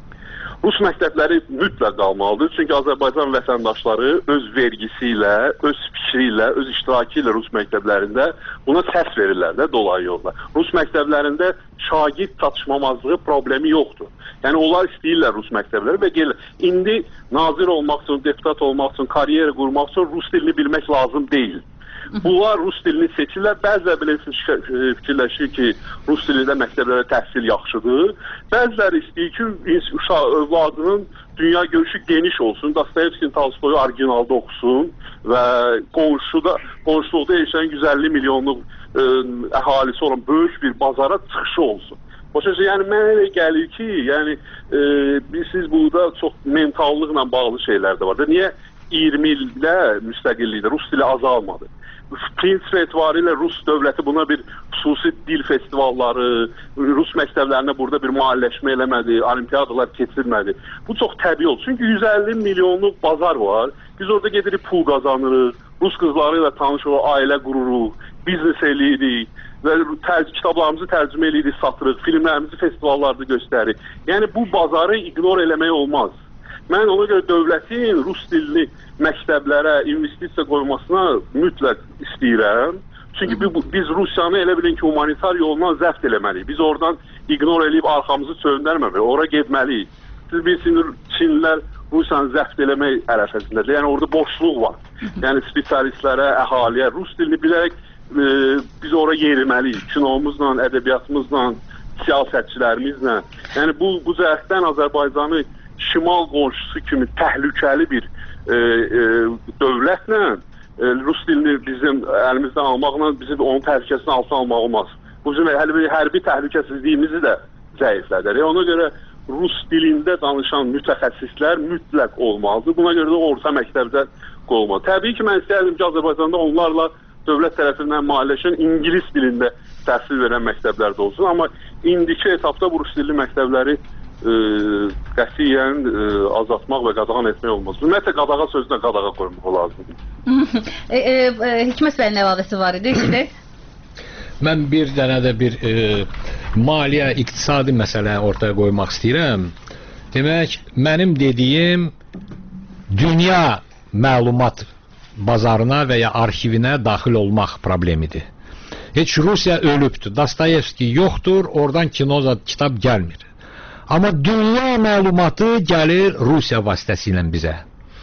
Rus məktəbləri mütləq qalmalıdır. Çünki Azərbaycan vətəndaşları öz vergisi ilə, öz fikri ilə, öz iştirakı ilə Rus məktəblərində buna səs verirlər də dolayı yolla. Rus məktəblərində şagird çatışmamazlığı problemi yoxdur. Yəni onlar istəyirlər Rus məktəbləri və gəlir. İndi nazir olmaq üçün, deputat olmaq üçün, karyera qurmaq üçün Rus dilini bilmək lazım deyil. Bunlar Rus dilini seçirlər. Bəziləri belə fikirləşir ki, Rus dilində məktəblərə təhsil yaxşıdır. Bəziləri istəyir ki, uşaq övladının dünya görüşü geniş olsun. Dostoyevskinin Tolstoyu orijinalda oxusun və qonşuda, qonşuluqda yaşayan yüz əlli milyonluq ə, əhalisi olan böyük bir bazara çıxışı olsun. Başa düşün, yəni mənə elə gəlir ki, yəni e, siz burada çox mentallıqla bağlı şeylər də var. Niyə iyirmi ildə müstəqillikdə Rus dili azalmadı? Prinsip etibarıyla Rus dövləti buna bir xüsusi dil festivalları, Rus məktəblərinə burada bir mahalləşmə eləmədi, olimpiyadalar keçirmədi. Bu çox təbii oldu. Çünki yüz əlli milyonluq bazar var. Biz orada gedirik pul qazanırıq, Rus qızları ilə tanış olub, ailə qururuq, biznes eləyirik və tər kitablarımızı tərcümə eləyirik, satırıq, filmlərimizi festivallarda göstəririk. Yəni bu bazarı ignor eləmək olmaz. Mən ona görə dövlətin Rus dilli məktəblərə investisiya qoymasına mütləq istəyirəm. Çünki biz Rusiyanı elə bilin ki, humanitar yolundan zəbt eləməliyik. Biz oradan ignor eləyib arxamızı çöndərməməliyik, ora getməliyik. Siz bilirsiniz, Çinlilər Rusiyanı zəbt eləmək ərəfəsindədir. Yəni orada boşluq var. Yəni spesialistlərə, əhaliyə Rus dilini bilərək e, biz ora yeriməliyik. Kinomuzla, ədəbiyyatımızla, siyasətçilərimizlə. Yəni bu, bu cəhətdən Azərbaycanı şimal qonşusu kimi təhlükəli bir e, e, dövlətlə e, Rus dilini bizim əlimizdən almaqla bizim onun təhlükəsini altına almaq olmaz. Bu bizim hərbi, hərbi təhlükəsizliyimizi də zəiflədir. E, ona görə Rus dilində danışan mütəxəssislər mütləq olmalıdır. Buna görə də orta məktəbdə qoyulmalı. Təbii ki, mən istəyərdim ki, Azərbaycanda onlarla dövlət tərəfindən maliyyələşən ingilis dilində təhsil verən məktəblər də olsun. Amma indiki etapda bu Rus dilli məktəbləri e, qətiyyən e, azaltmaq və qadağan etmək olmaz. Ümumiyyətlə, qadağa sözünə qadağa qoymaq lazımdır. e, e, Hikmət bəyin əlavəsi var idi. Şimdi... Mən bir dənə də bir e, maliyyə, iqtisadi məsələ ortaya qoymaq istəyirəm. Demək, mənim dediyim dünya məlumat bazarına və ya arxivinə daxil olmaq problemidir. Heç Rusiya ölübdür, Dostoyevski yoxdur, oradan kino, kitab gəlmir. Amma dünya məlumatı gəlir Rusiya vasitəsilə bizə.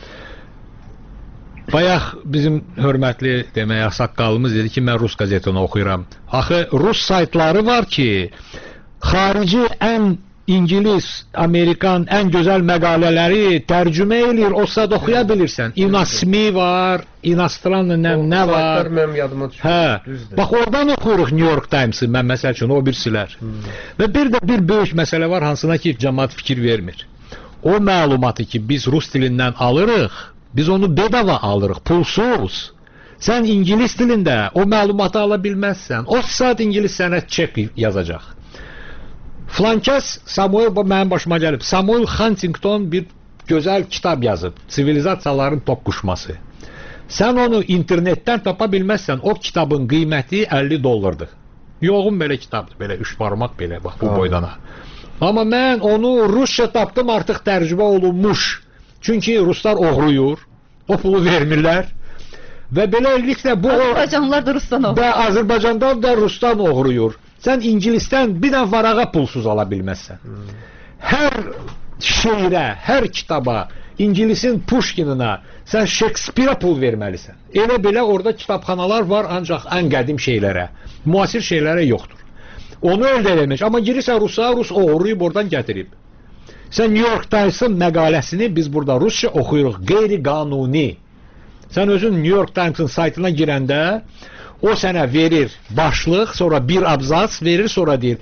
Bayaq bizim hörmətli demək, saqqalımız dedi ki, mən Rus qazetini oxuyuram. Axı, Rus saytları var ki, xarici ən İngilis, Amerikan ən gözəl məqalələri tərcümə eləyir, o sad oxuya bilirsən. İnasmi var, inastranla nə var? Mənim yadıma düşür. Hə. Bax oradan oxuyuruq New York Times-ı, mən məsəl üçün o birsilər. Hmm. Və bir də bir böyük məsələ var, hansına ki cəmaət fikir vermir. O məlumatı ki biz rus dilindən alırıq, biz onu bedava alırıq, pulsuz. Sən ingilis dilində o məlumatı ala bilməzsən. O saat ingilis sənə çek yazacaq. Flankəs Samuel, mənim başıma gəlib, Samuel Huntington bir gözəl kitab yazıb, Sivilizasiyaların toqquşması. Sən onu internetdən tapa bilməzsən, o kitabın qiyməti əlli dollardır. Yoğun belə kitabdır, belə üç barmaq belə, bax bu boydana. Amma mən onu rusca tapdım, artıq tərcümə olunmuş. Çünki ruslar oğruyur, o pulu vermirlər. Və beləliklə bu... Azərbaycanlılar da rusdan oğruyur. Və Azərbaycandan da rusdan oğruyur. Sən ingilisdən bir dənə varağa pulsuz ala bilməzsən. Hmm. Hər şeirə, hər kitaba, ingilisin Pushkinina sən Shakespeare-a pul verməlisən. Elə belə orada kitabxanalar var, ancaq ən qədim şeylərə, müasir şeylərə yoxdur. Onu əldə eləmək. Amma girirsən Rusa, Rus oğruyub oradan gətirib. Sən New York Times-ın məqaləsini biz burada rusca oxuyuruq, qeyri-qanuni. Sən özün New York Times-ın saytına girəndə o sənə verir başlıq, sonra bir abzas verir, sonra deyir,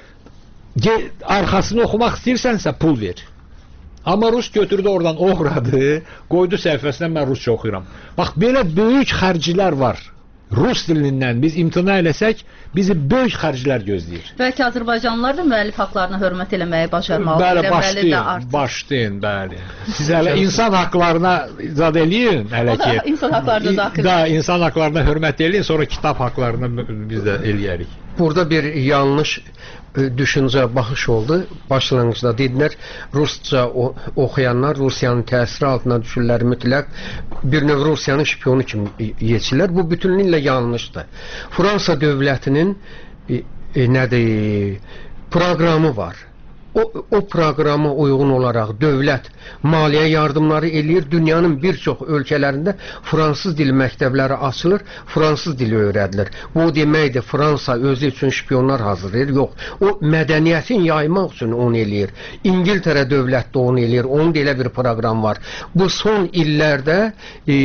arxasını oxumaq istəyirsənsə pul ver. Amma rus götürdü oradan oğradı, qoydu səhifəsinə, mən rusca oxuyuram. Bax, belə böyük xərclər var. Rus dilindən biz imtina eləsək, bizi böyük xərclər gözləyir. Bəlkə Azərbaycanlılar da müəllif haqlarına hörmət eləməyi bacarmalıdır. Bəli, başlayın, başlayın, bəli. Siz hələ insan haqlarına zad eləyin, hələ ki. İnsan haqlarına daxil. Da, insan haqlarına hörmət eləyin, sonra kitab haqlarına biz də eləyərik. Burada bir yanlış düşüncə, baxış oldu. Başlanğıcda dedilər, rusca oxuyanlar Rusiyanın təsiri altına düşürlər, mütləq bir növ Rusiyanın şpionu kimi yetişirlər. Bu bütünlüklə yanlışdır. Fransa dövlətinin e, e, nədir, proqramı var. O, o proqrama uyğun olaraq dövlət maliyyə yardımları eləyir. Dünyanın bir çox ölkələrində fransız dili məktəbləri açılır, fransız dili öyrədilir. Bu deməkdir, Fransa özü üçün şpionlar hazırlayır. Yox, o mədəniyyətin yaymaq üçün onu eləyir. İngiltərə dövlət də onu eləyir. Onun da elə bir proqram var. Bu son illərdə e,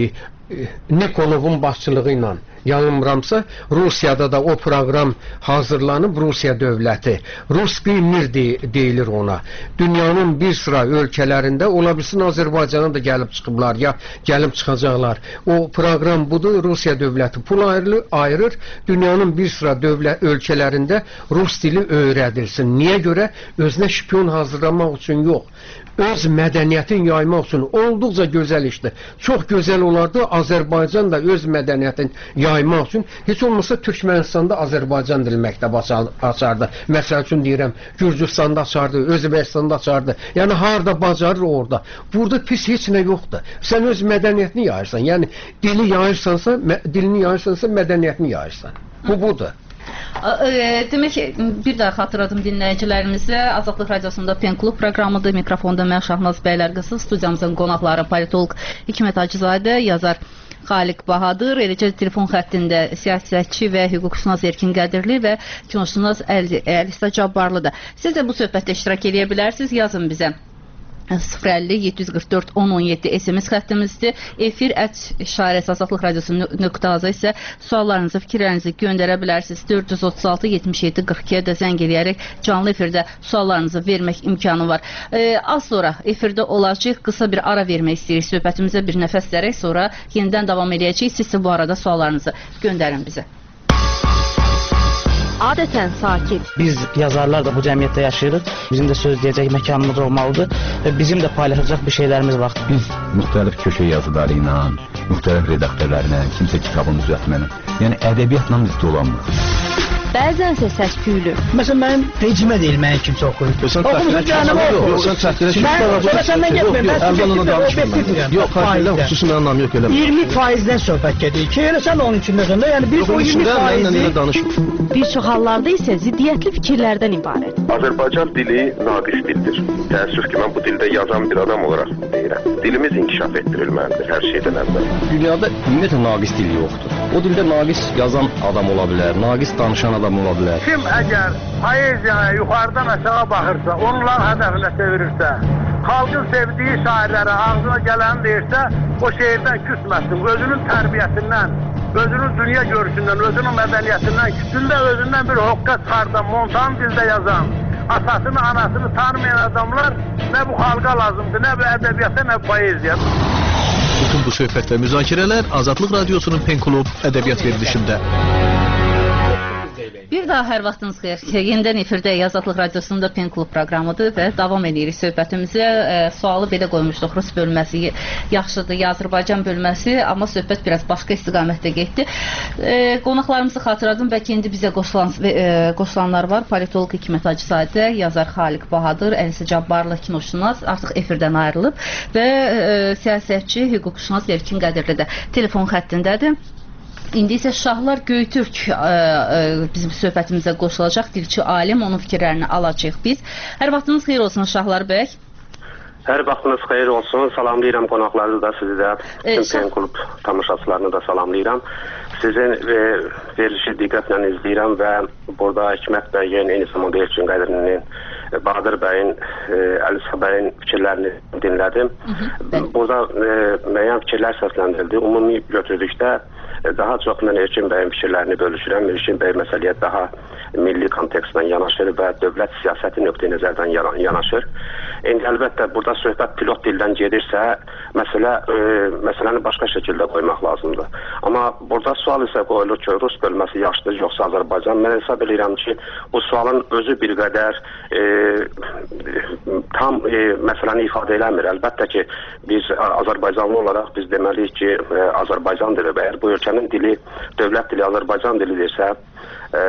Nikolovun başçılığı ilə, yanılmıramsa, Rusiyada da o proqram hazırlanıb. Rusiya dövləti, Ruski Mir de deyilir ona. Dünyanın bir sıra ölkələrində, ola bilsin Azərbaycana da gəlib çıxıblar, ya gəlib çıxacaqlar. O proqram budur, Rusiya dövləti pul ayrılır, ayırır, dünyanın bir sıra dövlət ölkələrində Rus dili öyrədilsin. Niyə görə? Özünə şpion hazırlamaq üçün yox. Öz mədəniyyətin yaymaq üçün olduqca gözəl işdir. Çox gözəl olardı, Azərbaycan da öz mədəniyyətin yaymaq üçün, heç olmasa Türkmenistanda Azərbaycan dili məktəbi açardı. Məsəl üçün deyirəm, Gürcüstanda açardı, Özbəkistanda açardı. Yəni harda bacarır orada. Burada pis heç nə yoxdur. Sən öz mədəniyyətini yayırsan. Yəni dili yayırsansa, dilini yayırsansa mədəniyyətini yayırsan. Bu budur. Demək ki, bir daha xatırladım dinləyicilərimizə. Azadlıq Radiosunda Pen Klub proqramıdır. Mikrofonda mən Şahnaz Bəylərqızı, studiyamızın qonaqları politolog Hikmət Hacızadə, yazar Xaliq Bahadır, eləcə telefon xəttində siyasətçi və hüquqşünas Erkin Qədirli və kinoşünas Əlisa Cabbarlıdır. Siz də bu söhbətdə iştirak edə bilərsiniz, yazın bizə. sıfır əlli yeddi yüz qırx dörd on on yeddi S M S xəttimizdir. Efir ət işarəsi azadlıq radiosu nöqtə az isə suallarınızı, fikirlərinizi göndərə bilərsiniz. dörd yüz otuz altı yetmiş yeddi qırx ikiyə də zəng eləyərək canlı efirdə suallarınızı vermək imkanı var. E, az sonra efirdə olacaq, qısa bir ara vermək istəyirik söhbətimizə, bir nəfəs verək, sonra yenidən davam edəcəyik. Siz bu arada suallarınızı göndərin bizə. Adətən sakit. Biz yazarlar da bu cəmiyyətdə yaşayırıq. Bizim də söz deyəcək məkanımız olmalıdır və bizim də paylaşacaq bir şeylərimiz var. Biz müxtəlif köşə yazıları ilə, müxtəlif redaktörlərlə, kimsə kitabını düzəltməklə, yəni ədəbiyyatla biz dolanmırıq. Bəzənsə səs-küylü. Məsələn, mənim rejimə deyil, mənə kimsə oxuyur. Oxumusun cəhənnəmə oxuyur. Sən çəkdirə ki, mən səndən getməyim, mən objektiv. Yox, xaricdə xüsusi mənim anlam yox eləmə. iyirmi faizdən söhbət gedir ki, elə sən onun içində döndə, yəni bir o iyirmi faizi. Bir çox hallarda isə ziddiyyətli fikirlərdən ibarət. Azərbaycan dili naqis dildir. Təəssüf ki, mən bu dildə yazan bir adam olaraq deyirəm. dilimiz inkişaf etdirilməlidir hər şeydən əvvəl. Dünyada ümumiyyətlə naqis dil yoxdur. O dildə naqis yazan adam ola bilər, naqis danışan adam ola bilər. Kim əgər poeziyaya yuxarıdan aşağı baxırsa, onlar hədəfinə çevirirsə, xalqın sevdiyi şairlərə ağzına gələni deyirsə, o şeirdən küsməsin, özünün tərbiyəsindən, özünün dünya görüşündən, özünün mədəniyyətindən, kütündə özündən bir hoqqa çıxardan, montan dildə yazan, atasını, anasını tanımayan adamlar nə bu xalqa lazımdır, nə bu ədəbiyyata, nə bu poeziya. Bütün bu söhbət və müzakirələr Azadlıq Radiosunun Pen Klub ədəbiyyat verilişində. Bir daha hər vaxtınız xeyir. Yenidən efirdə Azadlıq Radiosunda Pen Klub proqramıdır və davam edirik söhbətimizə. E, sualı belə qoymuşduq. Rus bölməsi yaxşıdır, ya Azərbaycan bölməsi, amma söhbət biraz başqa istiqamətdə getdi. E, qonaqlarımızı xatırladım. Bəlkə indi bizə qoşulan, e, qoşulanlar var. Politolog Hikmət Hacızadə, yazar Xaliq Bahadır, Ənisə Cabbarlı kinoşünas artıq efirdən ayrılıb və e, siyasətçi, hüquqşünas Levkin Qədirli də telefon xəttindədir. İndi isə Şahlar Göytürk ə, ə, bizim söhbətimizə qoşulacaq, dilçi alim, onun fikirlərini alacağıq biz. Hər vaxtınız xeyir olsun Şahlar bəy. Hər vaxtınız xeyir olsun, salamlayıram qonaqları da, sizi də, bütün e, Pen Klub tamaşaçılarını da salamlayıram. Sizin e, verilişi diqqətlə izləyirəm və burada Hikmət bəyin, eyni zamanda Elçin Qədirlinin, Bahadır bəyin, e, Əlisə bəyin fikirlərini dinlədim. Hı -hı, burada e, müəyyən fikirlər səsləndirildi. Ümumi götürdükdə daha çox mən Elçin bəyin fikirlərini bölüşürəm. Elçin bəy məsələyə daha milli kontekstdən yanaşır və dövlət siyasəti nöqteyi nəzərdən yanaşır. İndi əlbəttə burada söhbət pilot dildən gedirsə, məsələ e, məsələni başqa şəkildə qoymaq lazımdır. Amma burada sual isə qoyulur ki, Rus bölməsi yaxşıdır, yoxsa Azərbaycan. Mən hesab edirəm ki, bu sualın özü bir qədər e, tam e, məsələni ifadə eləmir. Əlbəttə ki, biz Azərbaycanlı olaraq biz deməliyik ki, e, Azərbaycan dili və əgər bu ölkənin dili, dövlət dili Azərbaycan dilidirsə, e,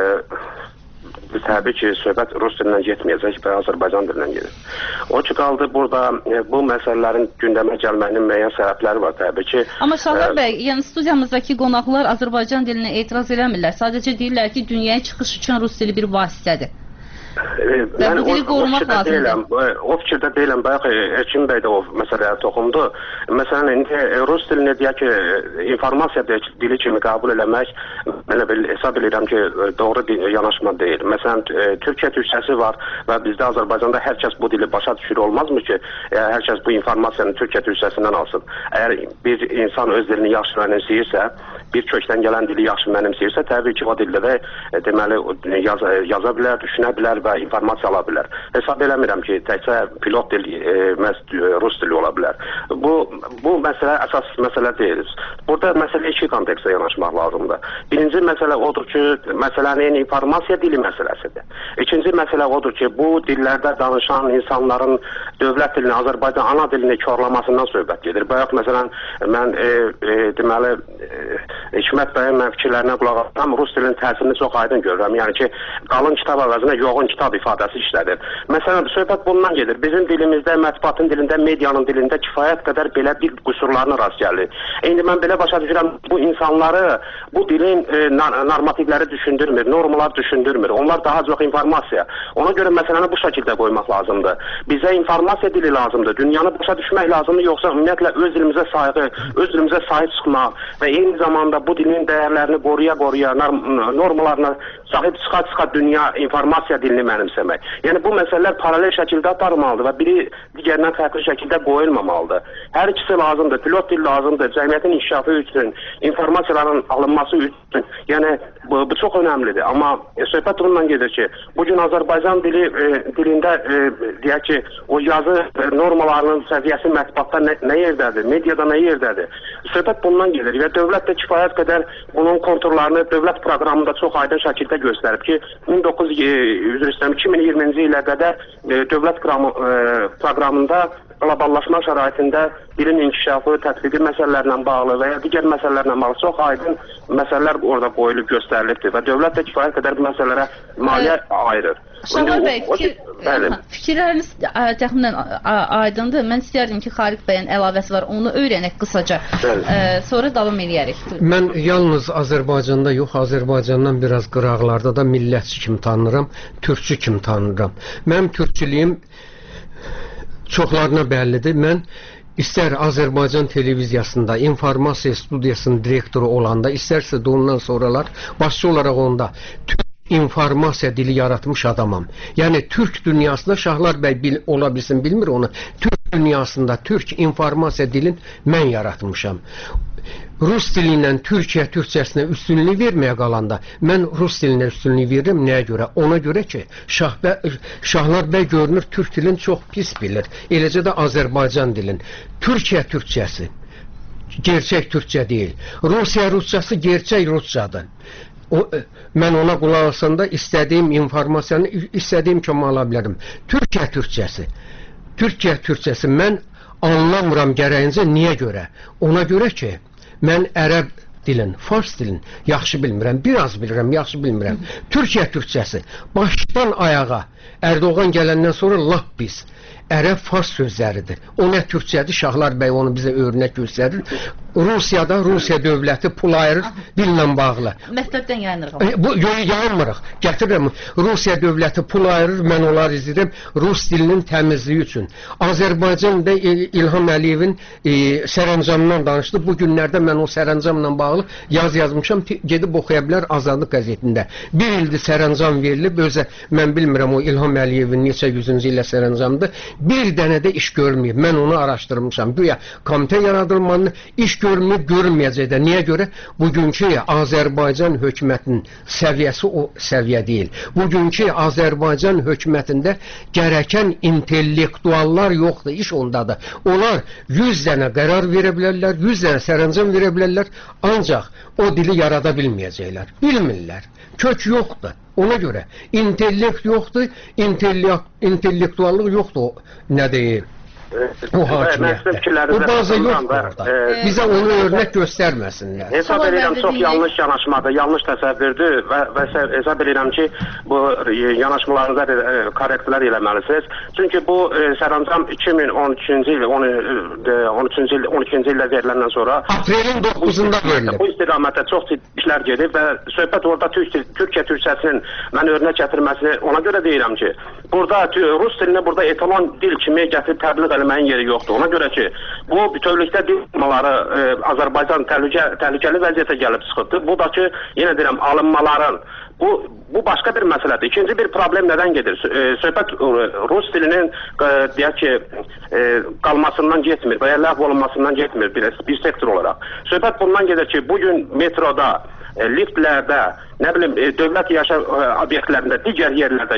təbii ki, söhbət Rus dilindən getməyəcək və Azərbaycan dilindən gedir. O ki, qaldı burada e, bu məsələlərin gündəmə gəlməyinin müəyyən səbəbləri var təbii ki. Amma Şahlar bəy, yəni studiyamızdakı qonaqlar Azərbaycan dilinə etiraz eləmirlər. Sadəcə deyirlər ki, dünyaya çıxış üçün Rus dili bir vasitədir. Və bu dili qorumaq lazımdır. O fikirdə deyiləm, bayaq Elçin bəy də o məsələyə toxundu. Məsələn, indi Rus dilini deyək ki, informasiya dili kimi qəbul eləmək, mən hesab edirəm ki, doğru yanaşma deyil. Məsələn, Türkiyə türkçəsi var və bizdə Azərbaycanda hər kəs bu dili başa düşür, olmazmı ki, hər kəs bu informasiyanı Türkiyə türkçəsindən alsın. Əgər bir insan öz dilini yaxşı mənimsəyirsə, bir kökdən gələn dili yaxşı mənimsəyirsə, təbii ki, o dildə də deməli yaza, yaza bilər, düşünə bilər və informasiya ala bilər. Hesab eləmirəm ki, təkcə pilot dil e, Rus dili ola bilər. Bu, bu məsələ əsas məsələ deyil. Burada məsələ iki kontekstə yanaşmaq lazımdır. Birinci məsələ odur ki, məsələnin informasiya dili məsələsidir. İkinci məsələ odur ki, bu dillərdə danışan insanların dövlət dilini, Azərbaycan ana dilini korlamasından söhbət gedir. Bayaq məsələn, mən e, e, deməli, e, Hikmət bəyin mən fikirlərinə qulaq asam, Rus dilinin təsirini çox aydın görürəm. Yəni ki, qalın kitab əvəzinə yoğun kitab ifadəsi işlədir. Məsələn, söhbət bundan gedir. Bizim dilimizdə, mətbuatın dilində, medianın dilində kifayət qədər belə bir qüsurlarına rast gəlir. İndi mən belə başa düşürəm, bu insanları, bu dilin e, normativləri düşündürmür, normalar düşündürmür. Onlar daha çox informasiya. Ona görə məsələni bu şəkildə qoymaq lazımdır. Bizə informasiya dili lazımdır. Dünyanı başa düşmək lazımdır, yoxsa ümumiyyətlə öz dilimizə sayğı, öz dilimizə sahib çıxmaq və eyni zamanda bu dilin dəyərlərini qoruya-qoruya, normalarına sahib çıxa-çıxa dünya informasiya dilini mənimsəmək. Yəni bu məsələlər paralel şəkildə aparılmalıdır və biri digərindən fərqli şəkildə qoyulmamalıdır. Hər ikisi lazımdır. Pilot dil lazımdır. Cəmiyyətin inkişafı üçün, informasiyaların alınması üçün. Yəni bu, bu çox önəmlidir. Amma e, söhbət bundan gedir ki, bugün Azərbaycan dili e, dilində e, deyək ki, o yazı e, normalarının səviyyəsi mətbuatda nə, nə yerdədir, mediada nə yerdədir. Söhbət bundan gedir və dövlət də kifayət qədər bunun konturlarını dövlət proqramında çox aydın şəkildə göstərib ki, min doqquz yüz iki min iyirminci ilə qədər e, dövlət proqramı, e, proqramında qloballaşma şəraitində dilin inkişafı, tətbiqi məsələlərlə bağlı və ya digər məsələlərlə bağlı çox aydın məsələlər orada qoyulub göstərilibdir və dövlət də kifayət qədər bu məsələlərə maliyyə ayırır. Şahlar bəy, fikir, fikirləriniz təxminən aydındır. Mən istəyərdim ki, Xaliq bəyin əlavəsi var, onu öyrənək qısaca. Ə, sonra davam edərik. Mən yalnız Azərbaycanda yox, Azərbaycandan biraz qıraqlarda da millətçi kimi tanınıram, türkçü kimi tanınıram. Mənim türkçülüyüm çoxlarına bəllidir. Mən İstər Azərbaycan televiziyasında informasiya studiyasının direktoru olanda, istərsə də ondan sonralar başçı olaraq onda Türk informasiya dili yaratmış adamam. Yəni Türk dünyasında Şahlar bəy bil, ola bilsin, bilmir onu. Türk dünyasında Türk informasiya dilin mən yaratmışam. Rus dili ilə Türkiyə türkçəsinə üstünlük verməyə qalanda mən Rus dilinə üstünlük verirəm. Nəyə görə? Ona görə ki, Şah bəy, Şahlar bəy görünür Türk dilini çox pis bilir. Eləcə də Azərbaycan dilin. Türkiyə türkçəsi gerçək türkçə deyil. Rusiya rusçası gerçək rusçadır. O, mən ona qulaq asanda istədiyim informasiyanı istədiyim kimi ala bilərəm. Türkiyə türkçəsi. Türkiyə türkçəsi mən anlamıram gərəyincə. Niyə görə? Ona görə ki, mən ərəb dilin, fars dilin yaxşı bilmirəm, biraz bilirəm, yaxşı bilmirəm. Türkiyə türkçəsi başdan ayağa Erdoğan gələndən sonra lap pis. Ərəb fars sözləridir. O nə türkçədir? Şahlar bəy onu bizə örnək göstərir. Rusiyada Rusiya dövləti pul ayırır dillə bağlı. Məktəbdən yayınırıq. E, bu yayınmırıq. Gətirirəm. Rusiya dövləti pul ayırır, mən onları izləyirəm Rus dilinin təmizliyi üçün. Azərbaycanda e, İlham Əliyevin e, sərəncamından danışdı. Bu günlərdə mən o sərəncamla bağlı yaz yazmışam. Gedib oxuya bilər Azadlıq qəzetində. Bir ildir sərəncam verilib. Özə mən bilmirəm o İlham Əliyevin neçə yüzüncü ilə sərəncamdır. Bir dənə də iş görməyib. Mən onu araşdırmışam. Güya komitə yaradılmanı iş görünür, görməyəcək də. Niyə görə? Bugünkü Azərbaycan hökumətinin səviyyəsi o səviyyə deyil. Bugünkü Azərbaycan hökumətində gərəkən intellektuallar yoxdur, iş ondadır. Onlar yüz dənə qərar verə bilərlər, yüz dənə sərəncam verə bilərlər, ancaq o dili yarada bilməyəcəklər. Bilmirlər. Kök yoxdur. Ona görə intellekt yoxdur, intellekt, intellektuallıq yoxdur. Nə deyir? O hakimiyyətdə. O bazı yoxdur orada. Bizə onu örnək göstərməsinlər. Hesab edirəm, çox yanlış yanaşmadır, yanlış təsəvvürdür və, və hesab edirəm ki, bu yanaşmalarınızda korrektlər eləməlisiniz. Çünki bu sərəncam iki min on üçüncü il, on üçüncü il, on ikinci ildə veriləndən sonra aprelin doqquzunda verilib. Bu istiqamətdə çox ciddi işlər gedib və söhbət orada Türkiyə türkçəsinin mən örnək gətirməsini ona görə deyirəm ki, burada Rus dilini burada etalon dil kimi gətirib təbliğ eləməyin yeri yoxdur. Ona görə ki, bu bütövlükdə dil alınmaları e, Azərbaycan təhlükə, təhlükəli vəziyyətə gəlib çıxıbdır. Bu da ki, yenə deyirəm, alınmaların bu, bu başqa bir məsələdir. İkinci bir problem nədən gedir? E, söhbət e, Rus dilinin e, deyək ki, e, qalmasından getmir və ya ləğv olunmasından getmir bir, bir sektor olaraq. Söhbət bundan gedir ki, bugün metroda, e, liftlərdə, nə bilim, e, dövlət yaşam e, obyektlərində, digər yerlərdə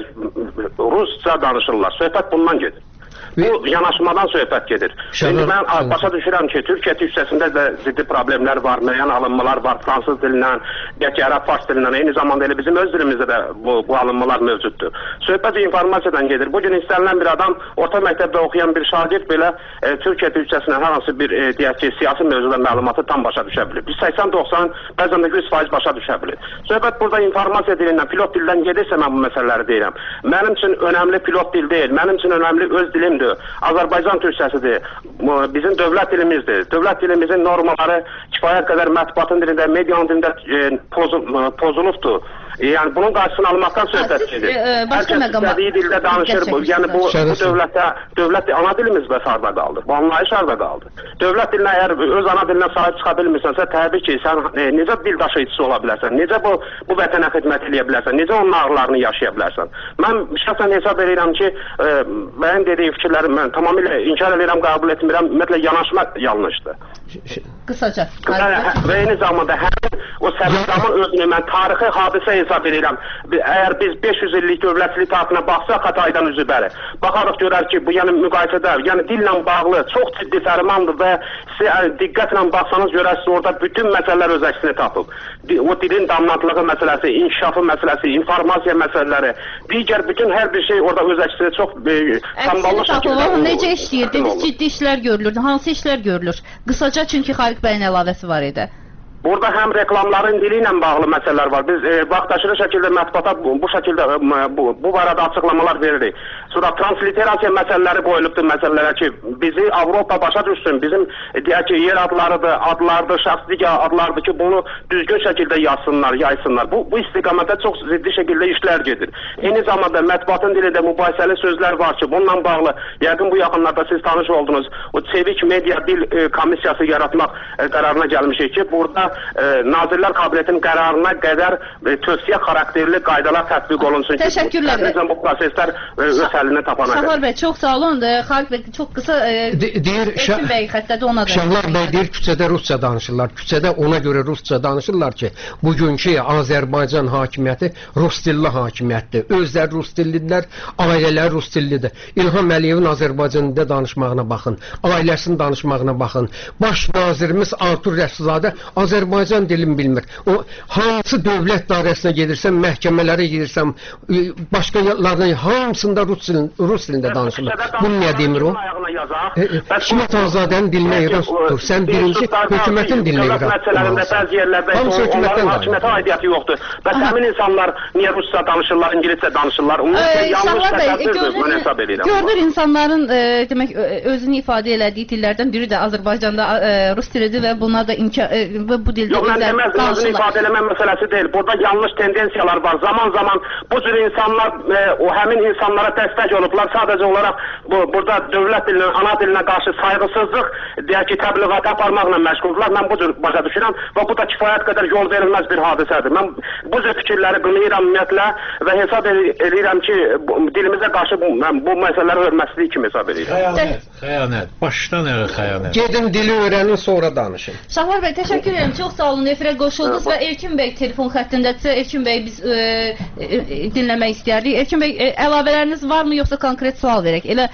rusca danışırlar. Söhbət bundan gedir. Bu yanaşmadan söhbət gedir. Şimdi mən başa düşürəm ki, Türkiyə türkçəsində də ciddi problemlər var, müəyyən alınmalar var, fransız dilindən, deyək ki, ərəb fars dilindən, eyni zamanda elə bizim öz dilimizdə də bu, bu alınmalar mövcuddur. Söhbət informasiyadan gedir. Bugün istənilən bir adam, orta məktəbdə oxuyan bir şagird belə e, Türkiyə türkçəsində hər hansı bir, e, deyək ki, siyasi mövzuda məlumatı tam başa düşə bilir. Biz səksən doxsan, bəzən də yüz faiz başa düşə bilir. Söhbət burada informasiya dilindən, pilot dildən gedirsə mən bu məsələləri deyirəm. Mənim üçün önəmli pilot dil deyil, mənim üçün önəmli öz dilimdir. Azərbaycan türkçəsidir. Bizim dövlət dilimizdir. Dövlət dilimizin normaları kifayət qədər mətbuatın dilində, medianın dilində e, pozul, pozulubdur. Yəni bunun qarşısını almaqdan söhbət gedir. Hər kəs istədiyi dildə danışır. Yəni bu, bu dövlətdə, dövlət ana dilimiz bəs harda qaldı? Bu anlayış harda qaldı? Dövlət dilinə əgər öz ana dilinə sahib çıxa bilmirsənsə, təbii ki, sən e, necə dil daşıyıcısı ola bilərsən? Necə bu, bu vətənə xidmət edə bilərsən? Necə onun ağrılarını yaşaya bilərsən? Mən şəxsən hesab edirəm ki, e, mənim dediyi fikirləri mən tamamilə inkar edirəm, qəbul etmirəm. Ümumiyyətlə yanaşma yanlışdır. Qısaca. Və eyni zamanda həmin o sərəncamın özünü mən tarixi hadisə hesab edirəm. Əgər biz beş yüz illik dövlətçilik tarixinə baxsaq Xataydan üzü bəri, baxarıq görər ki, bu yəni müqayisədə, yəni dillə bağlı çox ciddi fərmandır və siz yəni, diqqətlə baxsanız görərsiniz orada bütün məsələlər öz əksini tapıb. O dilin damlatlığı məsələsi, inkişafı məsələsi, informasiya məsələləri, digər bütün hər bir şey orada öz əksini çox e, samballı şəkildə. Necə işləyir? Dediniz ciddi işlər görülür. Hansı işlər görülür? Qısaca çünki Xaliq bəyin əlavəsi var idi. burada həm reklamların dili ilə bağlı məsələlər var. Biz e, vaxtaşırı şəkildə mətbuata bu, bu şəkildə e, bu, bu barədə açıqlamalar veririk. Sonra transliterasiya məsələləri qoyulubdur məsələlərə ki, bizi Avropa başa düşsün. Bizim e, deyək ki, yer adlarıdır, adlardır, şəxs digər adlardır ki, bunu düzgün şəkildə yazsınlar, yaysınlar. Bu, bu istiqamətdə çox ciddi şəkildə işlər gedir. Eyni zamanda mətbuatın dilində mübahisəli sözlər var ki, bununla bağlı yəqin bu yaxınlarda siz tanış oldunuz. O Çevik Media Dil e, Komissiyası yaratmaq e, qərarına gəlmişik ki, burada e, Nazirlər Kabinetinin qərarına qədər e, tövsiyə xarakterli qaydalar tətbiq olunsun ki, Təşəkkürlər. Bu proseslər e, öz həlini tapana qədər. Şahlar bəy, çox sağ olun. Xalq bəy, çox qısa e, De, deyir, Elçin bəy xəttədə ona da. Şahlar bəy deyir, küçədə rusca danışırlar. Küçədə ona görə rusca danışırlar ki, bugünkü Azərbaycan hakimiyyəti rus dilli hakimiyyətdir. Özləri rus dillidirlər, ailələr rus dillidir. İlham Əliyevin Azərbaycanda danışmağına baxın, ailəsinin danışmağına baxın. Baş nazirimiz Artur Rəsulzadə Azərbaycan dilini bilmir. O hansı dövlət dairəsinə gedirsən, məhkəmələrə gedirsən, başqalarına hamısında rus dilində, rus dilində danışırlar. Bunu niyə demir o? Hikmət Azadənin dilinə iraz tutur. Sən birinci hökumətin dilinə iraz tuturlar. Hamısı hökumətdən hakimiyyətə aidiyyəti yoxdur. Və həmin insanlar niyə rusca danışırlar, ingiliscə danışırlar? Yanlış təsəvvürdür, mən hesab edirəm. Görünür insanların e, demək özünü ifadə elədiyi dillərdən biri də Azərbaycanda e, rus dilidir və buna da imkan e, bu dildə Yox, mən deməz, özünü ifadə eləmə məsələsi deyil. Burada yanlış tendensiyalar var. Zaman zaman bu cür insanlar e, o həmin insanlara dəstək olublar. Sadəcə olaraq bu burada dövlət dilinə, ana dilinə qarşı sayğısızlıq, deyək ki, təbliğat aparmaqla məşğuldurlar. Mən bu cür başa düşürəm və bu da kifayət qədər yol verilməz bir hadisədir. Mən bu cür fikirləri qınayıram ümumiyyətlə və hesab edirəm ki, dilimizə qarşı bu, mən bu məsələləri hörmətsizlik kimi hesab edirəm. Xəyanət, xəyanət. Başdan ayağa xəyanət. Gedin dili öyrənin, sonra danışın. Şahlar bəy, təşəkkür edirəm. Çox sağ olun. Efirə qoşuldunuz və Elçin bəy telefon xəttindədirsə, Elçin bəy biz e, e, dinləmək istəyərdik. Elçin bəy, e, əlavələriniz varmı, yoxsa konkret sual verək? Elə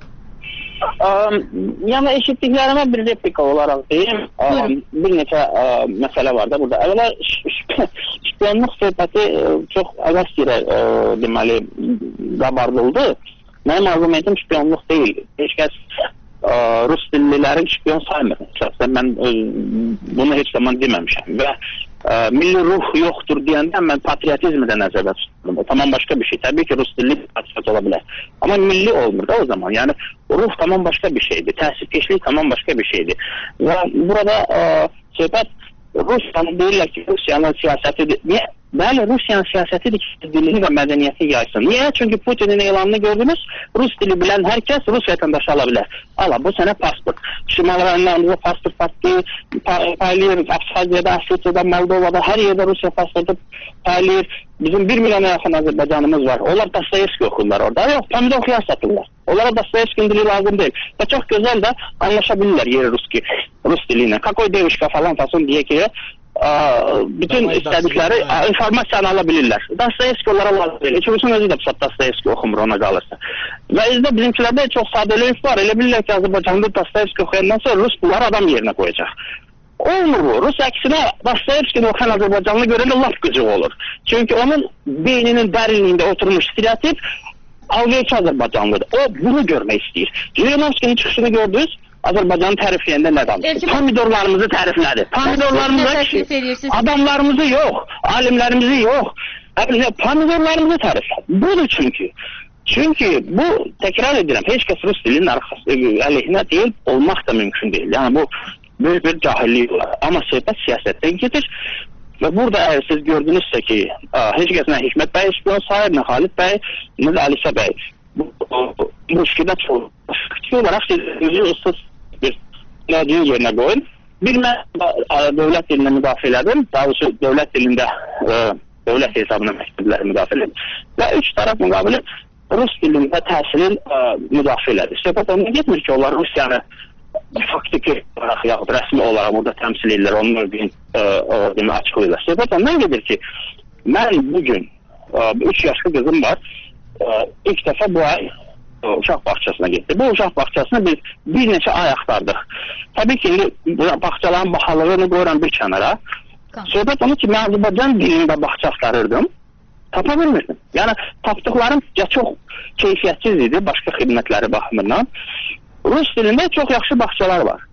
Um, yəni eşitdiklərimə bir replika olaraq deyim. Um, bir neçə uh, məsələ var da burada. Əvvəla şpiyonluq söhbəti uh, çox əvəz yerə uh, deməli qabardıldı. Mənim argumentim şpiyonluq deyil. Heç kəs uh, rus dillilərin şpiyon saymır. Şəxsən mən uh, bunu heç zaman deməmişəm və uh, milli ruh yoxdur deyəndə mən patriotizmi də nəzərdə tuturum. O tamam başqa bir şey. Təbii ki, rus dilli patriot ola bilər. Amma milli olmur da o zaman. Yəni ruh tamam başqa bir şeydir. Təsirkeşlik tamam başqa bir şeydir. Və burada uh, söhbət Rusiyanın deyirlər ki, Rusiyanın siyasətidir. Niyə? Bəli, Rusiyanın siyasətidir ki, dilini və mədəniyyəti yaysın. Niyə? Çünki Putinin elanını gördünüz, Rus dili bilən hər kəs Rus vətəndaşı ala bilər. Ala, bu sənə pasport. Şimal rayonlarımızda pasport haqqı paylayır, Abxaziyada, Asetiyada, Moldovada, hər yerdə Rusiya pasportu paylayır. Bizim bir milyona yaxın Azərbaycanımız var. Onlar Dostoyevski oxurlar orada. Yox, pomidor xiyar satırlar. Onlara Dostoyevski'nin dili lazım deyil. Və çox gözəl də anlaşabilirlər yeri Ruski, Rus dili ilə. Kakoy devişka falan fason diye ki, bütün istədikləri informasiyanı ala bilirlər. Dostoyevski onlara lazım deyil. İçimizin özü də Dostoyevski oxumur ona qalırsa. Və izdə bizimkilərdə çox sadəliyik var. Elə bilirlər ki, Azərbaycanda Dostoyevski oxuyandan sonra Rus bunları adam yerinə qoyacaq. Olmur bu. Rus əksinə Dostoyevski'ni oxuyan Azərbaycanlı görəndə laf qıcıq olur. Çünki onun beyninin dərinliyində oturmuş stereotip algılayıcı Azərbaycanlıdır. O bunu görmək istəyir. Zhirinovskinin çıxışını gördünüz, Azərbaycanı tərifləyəndə nə danışır? Pomidorlarımızı təriflədi. Pomidorlarımızı, adamlarımızı yox, alimlərimizi yox, pomidorlarımızı təriflədi. Budur çünki. Çünki bu, təkrar edirəm, heç kəs Rus dilinin əleyhinə deyil, olmaq da mümkün deyil. Yəni bu böyük bir cahillik var. Amma söhbət siyasətdən gedir. Və burada əgər siz gördünüzsə ki, heç kəs nə Hikmət bəy şpiyon sayır, nə Xalid bəy, nə də Alisə bəy. Bu müşkidə çox fikir olaraq siz özü ıssız bir nədiyin yerinə qoyun. Bir mən dövlət dilini müdafiə elədim, daha doğrusu dövlət dilində dövlət hesabına məktəbləri müdafiə elədim. Və üç tərəf müqabili Rus dilində təsirin müdafiə elədi. Söhbət ondan getmir ki, onlar Rusiyanı faktiki olaraq yaxud rəsmi olaraq burada təmsil edirlər, onun mövqeyini açıqlayırlar. Söhbət ondan gedir ki, mən bugün üç yaşlı qızım var, ilk dəfə bu ay uşaq bağçasına getdi. Bu uşaq bağçasına biz bir neçə ay axtardıq. Təbii ki, bağçaların bahalığını qoyuram bir kənara. Söhbət onu ki, mən Azərbaycan dilində bağça axtarırdım, tapa bilmirdim. Yəni, tapdıqlarım ya çox keyfiyyətsiz idi, başqa xidmətləri baxımından. Rus dilində çox yaxşı bağçalar var.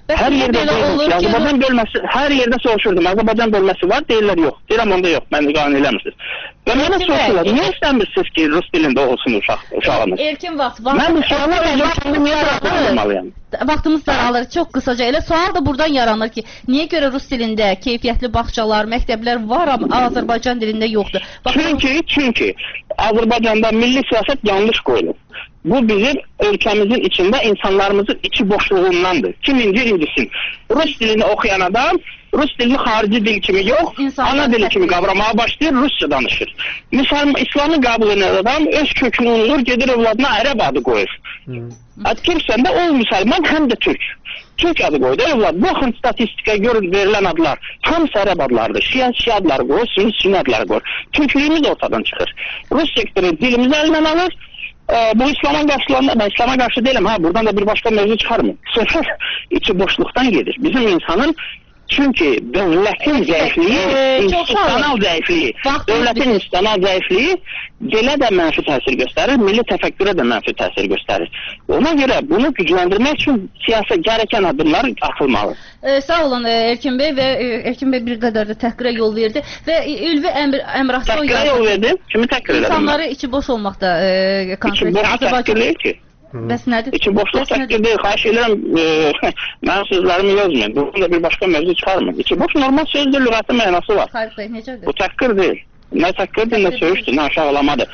Hər yerdə Azərbaycan bölməsi, hər yerdə soruşurdum. Azərbaycan bölməsi var, deyirlər yox. Deyirəm onda yox, məni qane eləmirsiniz. Və mənə soruşurlar, niyə istəmirsiniz ki, rus dilində olsun uşaq, uşağınız? Erkin vaxt, mən bu sualı özüm niyə razı vaxtımız daralır, çox qısaca. Elə sual da buradan yaranır ki, niyə görə rus dilində keyfiyyətli bağçalar, məktəblər var, amma Azərbaycan dilində yoxdur? Çünki, çünki Azərbaycanda milli siyasət yanlış qoyulur. Bu bizim ölkəmizin içində insanlarımızın içi boşluğundandır. Kiminci incisin. Rus dilini oxuyan adam Rus dilini xarici dil kimi yox, ana dili kimi qavramağa başlayır, Rusça danışır. Misal, İslamı qəbul edən adam öz kökünü unulur, gedir evladına ərəb adı qoyur. Türksən də o müsəlman, həm də türk. Türk adı qoydu, evlad. Baxın statistikaya görün verilən adlar. Hamısı ərəb adlardır. Şiə, şiə adları qoyur, sünni, sünni adları qoyur. Türklüyümüz ortadan çıxır. Rus sektoru dilimizi əlindən alır. Bu İslam'a qarşılanında, ben İslam'a qarşı değilim, ha buradan da bir başka mevzu çıxarmır. Söhbət içi boşluqdan gedir. Bizim insanın çünkü dövlətin zəifliyi, institusional zəifliyi, dövlətin institusional zəifliyi dilə də mənfi təsir göstərir, milli təfəkkürə də mənfi təsir göstərir. Ona görə bunu gücləndirmək üçün siyasi gərəkən adımlar atılmalı. Ee, sağ olun Erkin Bey və Erkin Bey bir qədər də təhqirə yol verdi və Ülvi Əmr Əmrahsoy təhqirə yol verdi. Kimi təhqir elədim? İnsanları içi boş olmaqda e, İçi boş təhqir deyil ki. Bəs nədir? İçi boşluq təhqir deyil. Xahiş edirəm, e, mənim sözlərimi yazmayın. Bunun da bir başqa mövzu çıxarmır. İçi boş normal sözdür, lüğəti mənası var. Xahiş Bey, necədir? Bu təhqir deyil. Nə təhqirdir, nə söyüşdür, nə aşağılamadır.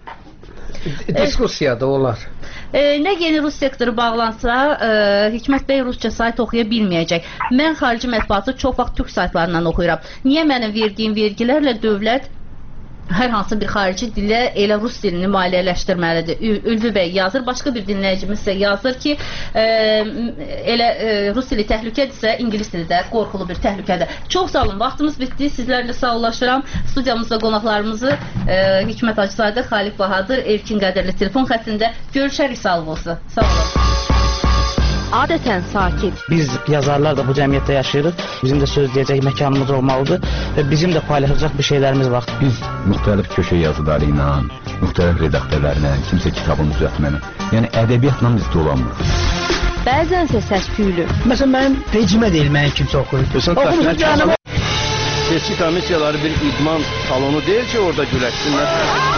Diskusiyada olar. E, nə yeni Rus sektoru bağlansa, e, Hikmət Bey Rusça sayt oxuya bilməyəcək. Mən xarici mətbuatı çox vaxt türk saytlarından oxuyuram. Niyə mənim verdiyim vergilərlə dövlət hər hansı bir xarici dilə elə rus dilini maliyyələşdirməlidir? Ülvi Bəy yazır, başqa bir dinləyicimiz isə yazır ki, e, elə e, rus dili təhlükədirsə, ingilis dili də qorxulu bir təhlükədir. Çox sağ olun, vaxtımız bitdi. Sizlərlə sağollaşıram. Studiyamızda qonaqlarımızı e, Hikmət Hacızadə, Xaliq Bahadır, Erkin Qədirli telefon xəttində görüşərik, sağ olun. Sağ olun. Adətən sakit. Biz yazarlar da bu cəmiyyətdə yaşayırıq. Bizim də söz deyəcək məkanımız olmalıdır və bizim də paylaşacaq bir şeylərimiz var. Biz müxtəlif köşə yazıları ilə, müxtəlif redaktörlərlə, kimsə kitabını düzəltməni, yəni ədəbiyyatla biz dolanmırıq. Bəzənsə səs-küylü. Məsələn, mənim vecimə deyil, mənim kimsə oxuyur. Seçki komissiyaları bir idman salonu deyil ki, orada güləşsinlər.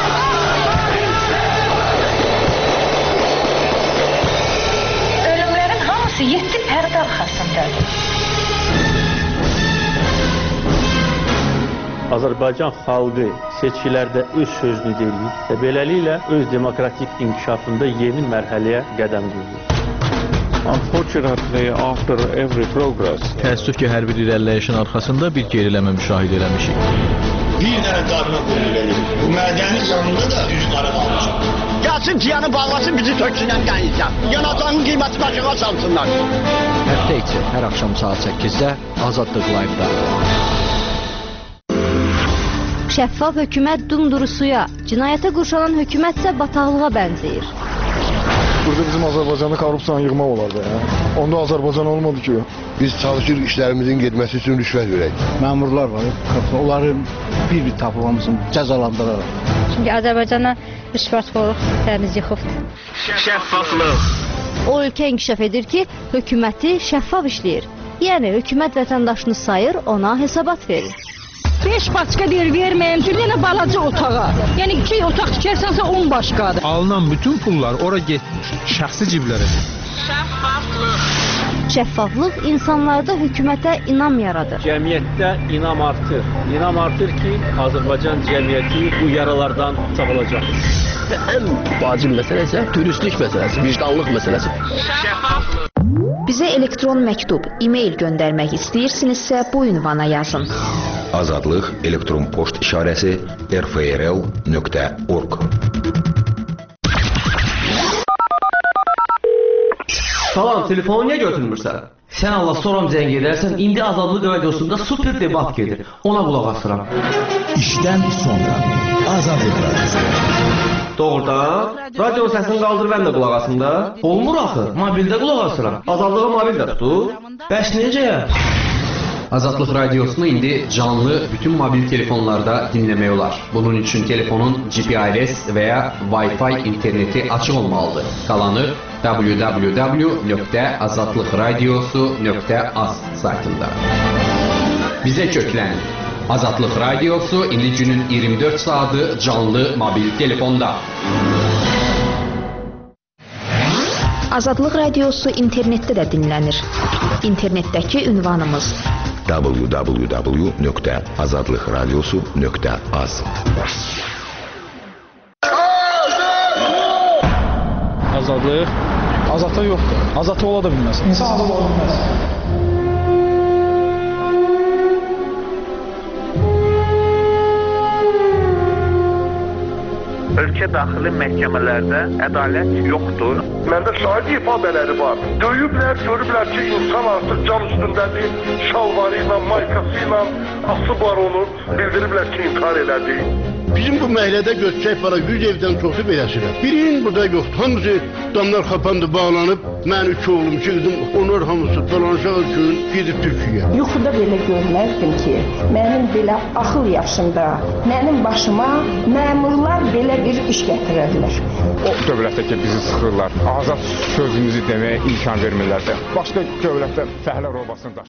Yeddi pərdə arxasındadır. Azərbaycan xalqı seçkilərdə öz sözünü deyir və beləliklə öz demokratik inkişafında yeni mərhələyə qədəm qoyur. Unfortunately, after every progress, təəssüf ki, hər bir irəliləyişin arxasında bir geriləmə müşahidə eləmişik. Bir dənə qadına qulluq edir. Bu mədənin yanında da üz qara qalmışıq. Gəlsin ciyanı bağlasın, bizi töksünən dənizdən. Yanacağın qiyməti başına salsınlar. Həftə içi, hər axşam saat səkkizdə Azadlıq Live-da. Şəffaf hökumət dumduru suya, cinayətə qurşanan hökumət isə bataqlığa bənzəyir. Burada bizim Azərbaycanda korrupsiyanı yığmaq olardı ya. Onda Azərbaycan olmadı ki. Biz çalışırıq işlərimizin getməsi üçün rüşvət verək. Məmurlar var, onların bir-bir tapılmamızın cəzalandıraraq. Çünki Azərbaycana rüşvətxorluq təmiz yıxıbdır. Şəffaflıq. O ölkə inkişaf edir ki, hökuməti şəffaf işləyir. Yəni, hökumət vətəndaşını sayır, ona hesabat verir. beş başqa deyir, verməyəm, bir dənə balaca otağa. Yəni, iki otaq tikərsənsə on başqadır. Alınan bütün pullar ora getmiş, şəxsi ciblərə. Şəffaflıq. Şəffaflıq insanlarda hökumətə inam yaradır. Cəmiyyətdə inam artır. İnam artır ki, Azərbaycan cəmiyyəti bu yaralardan sağılacaq. Və ən vacib məsələ isə dürüstlük məsələsi, vicdanlıq məsələsi. Şəffaflıq. Bizə elektron məktub, e-mail göndərmək istəyirsinizsə bu ünvana yazın. Azadlıq elektron poçt işarəsi r f r l nöqtə org. Salam, telefonu niyə götürmürsən? Sən Allah soram zəng edərsən, indi Azadlıq radiosunda super debat gedir. Ona qulaq asıram. İşdən sonra Azadlıq radiosu. Doğrudan, radionun səsini qaldır, mən də qulaq asım da. Olmur axı, mobildə qulaq asıram. Azadlığı mobildə tutur. Bəs necə? Azadlıq Radiosunu indi canlı bütün mobil telefonlarda dinləmək olar. Bunun üçün telefonun G P R S və ya Wi-Fi interneti açıq olmalıdır. Qalanı w w w nöqtə azadlıqradiosu nöqtə az saytında. Bizə köklənin. Azadlıq Radiosu indi günün iyirmi dörd saatı canlı mobil telefonda. Azadlıq Radiosu internetdə də dinlənir. İnternetdəki ünvanımız w w w nöqtə azadlıqradiosu nöqtə az. Azadlıq? Azadlıq yoxdur. Azadlıq ola da bilməz. İnsan azad ola bilməz. Ölkə daxili məhkəmələrdə ədalət yoxdur. Məndə şahid ifadələri var. Döyüblər, görüblər ki, insan artıq can üstündədir, şalvarı ilə, maykası ilə asıb var onu, bildiriblər ki, intihar elədi. Bizim bu məhəllədə göstərək var, yüz evdən çoxu beləsidir. Birinin burada yoxdur. Hamısı damlar xapandı, bağlanıb, mən iki oğlum, iki qızım, onlar hamısı dolanışaq üçün gedib Türkiyəyə. Yuxuda belə görməzdim ki, mənim belə axıl yaşımda, mənim başıma məmurlar belə bir iş gətirərlər. O dövlətdə ki, bizi sıxırlar, azad sözümüzü deməyə imkan vermirlər də. Başqa dövlətdə fəhlə robasını daşıyır.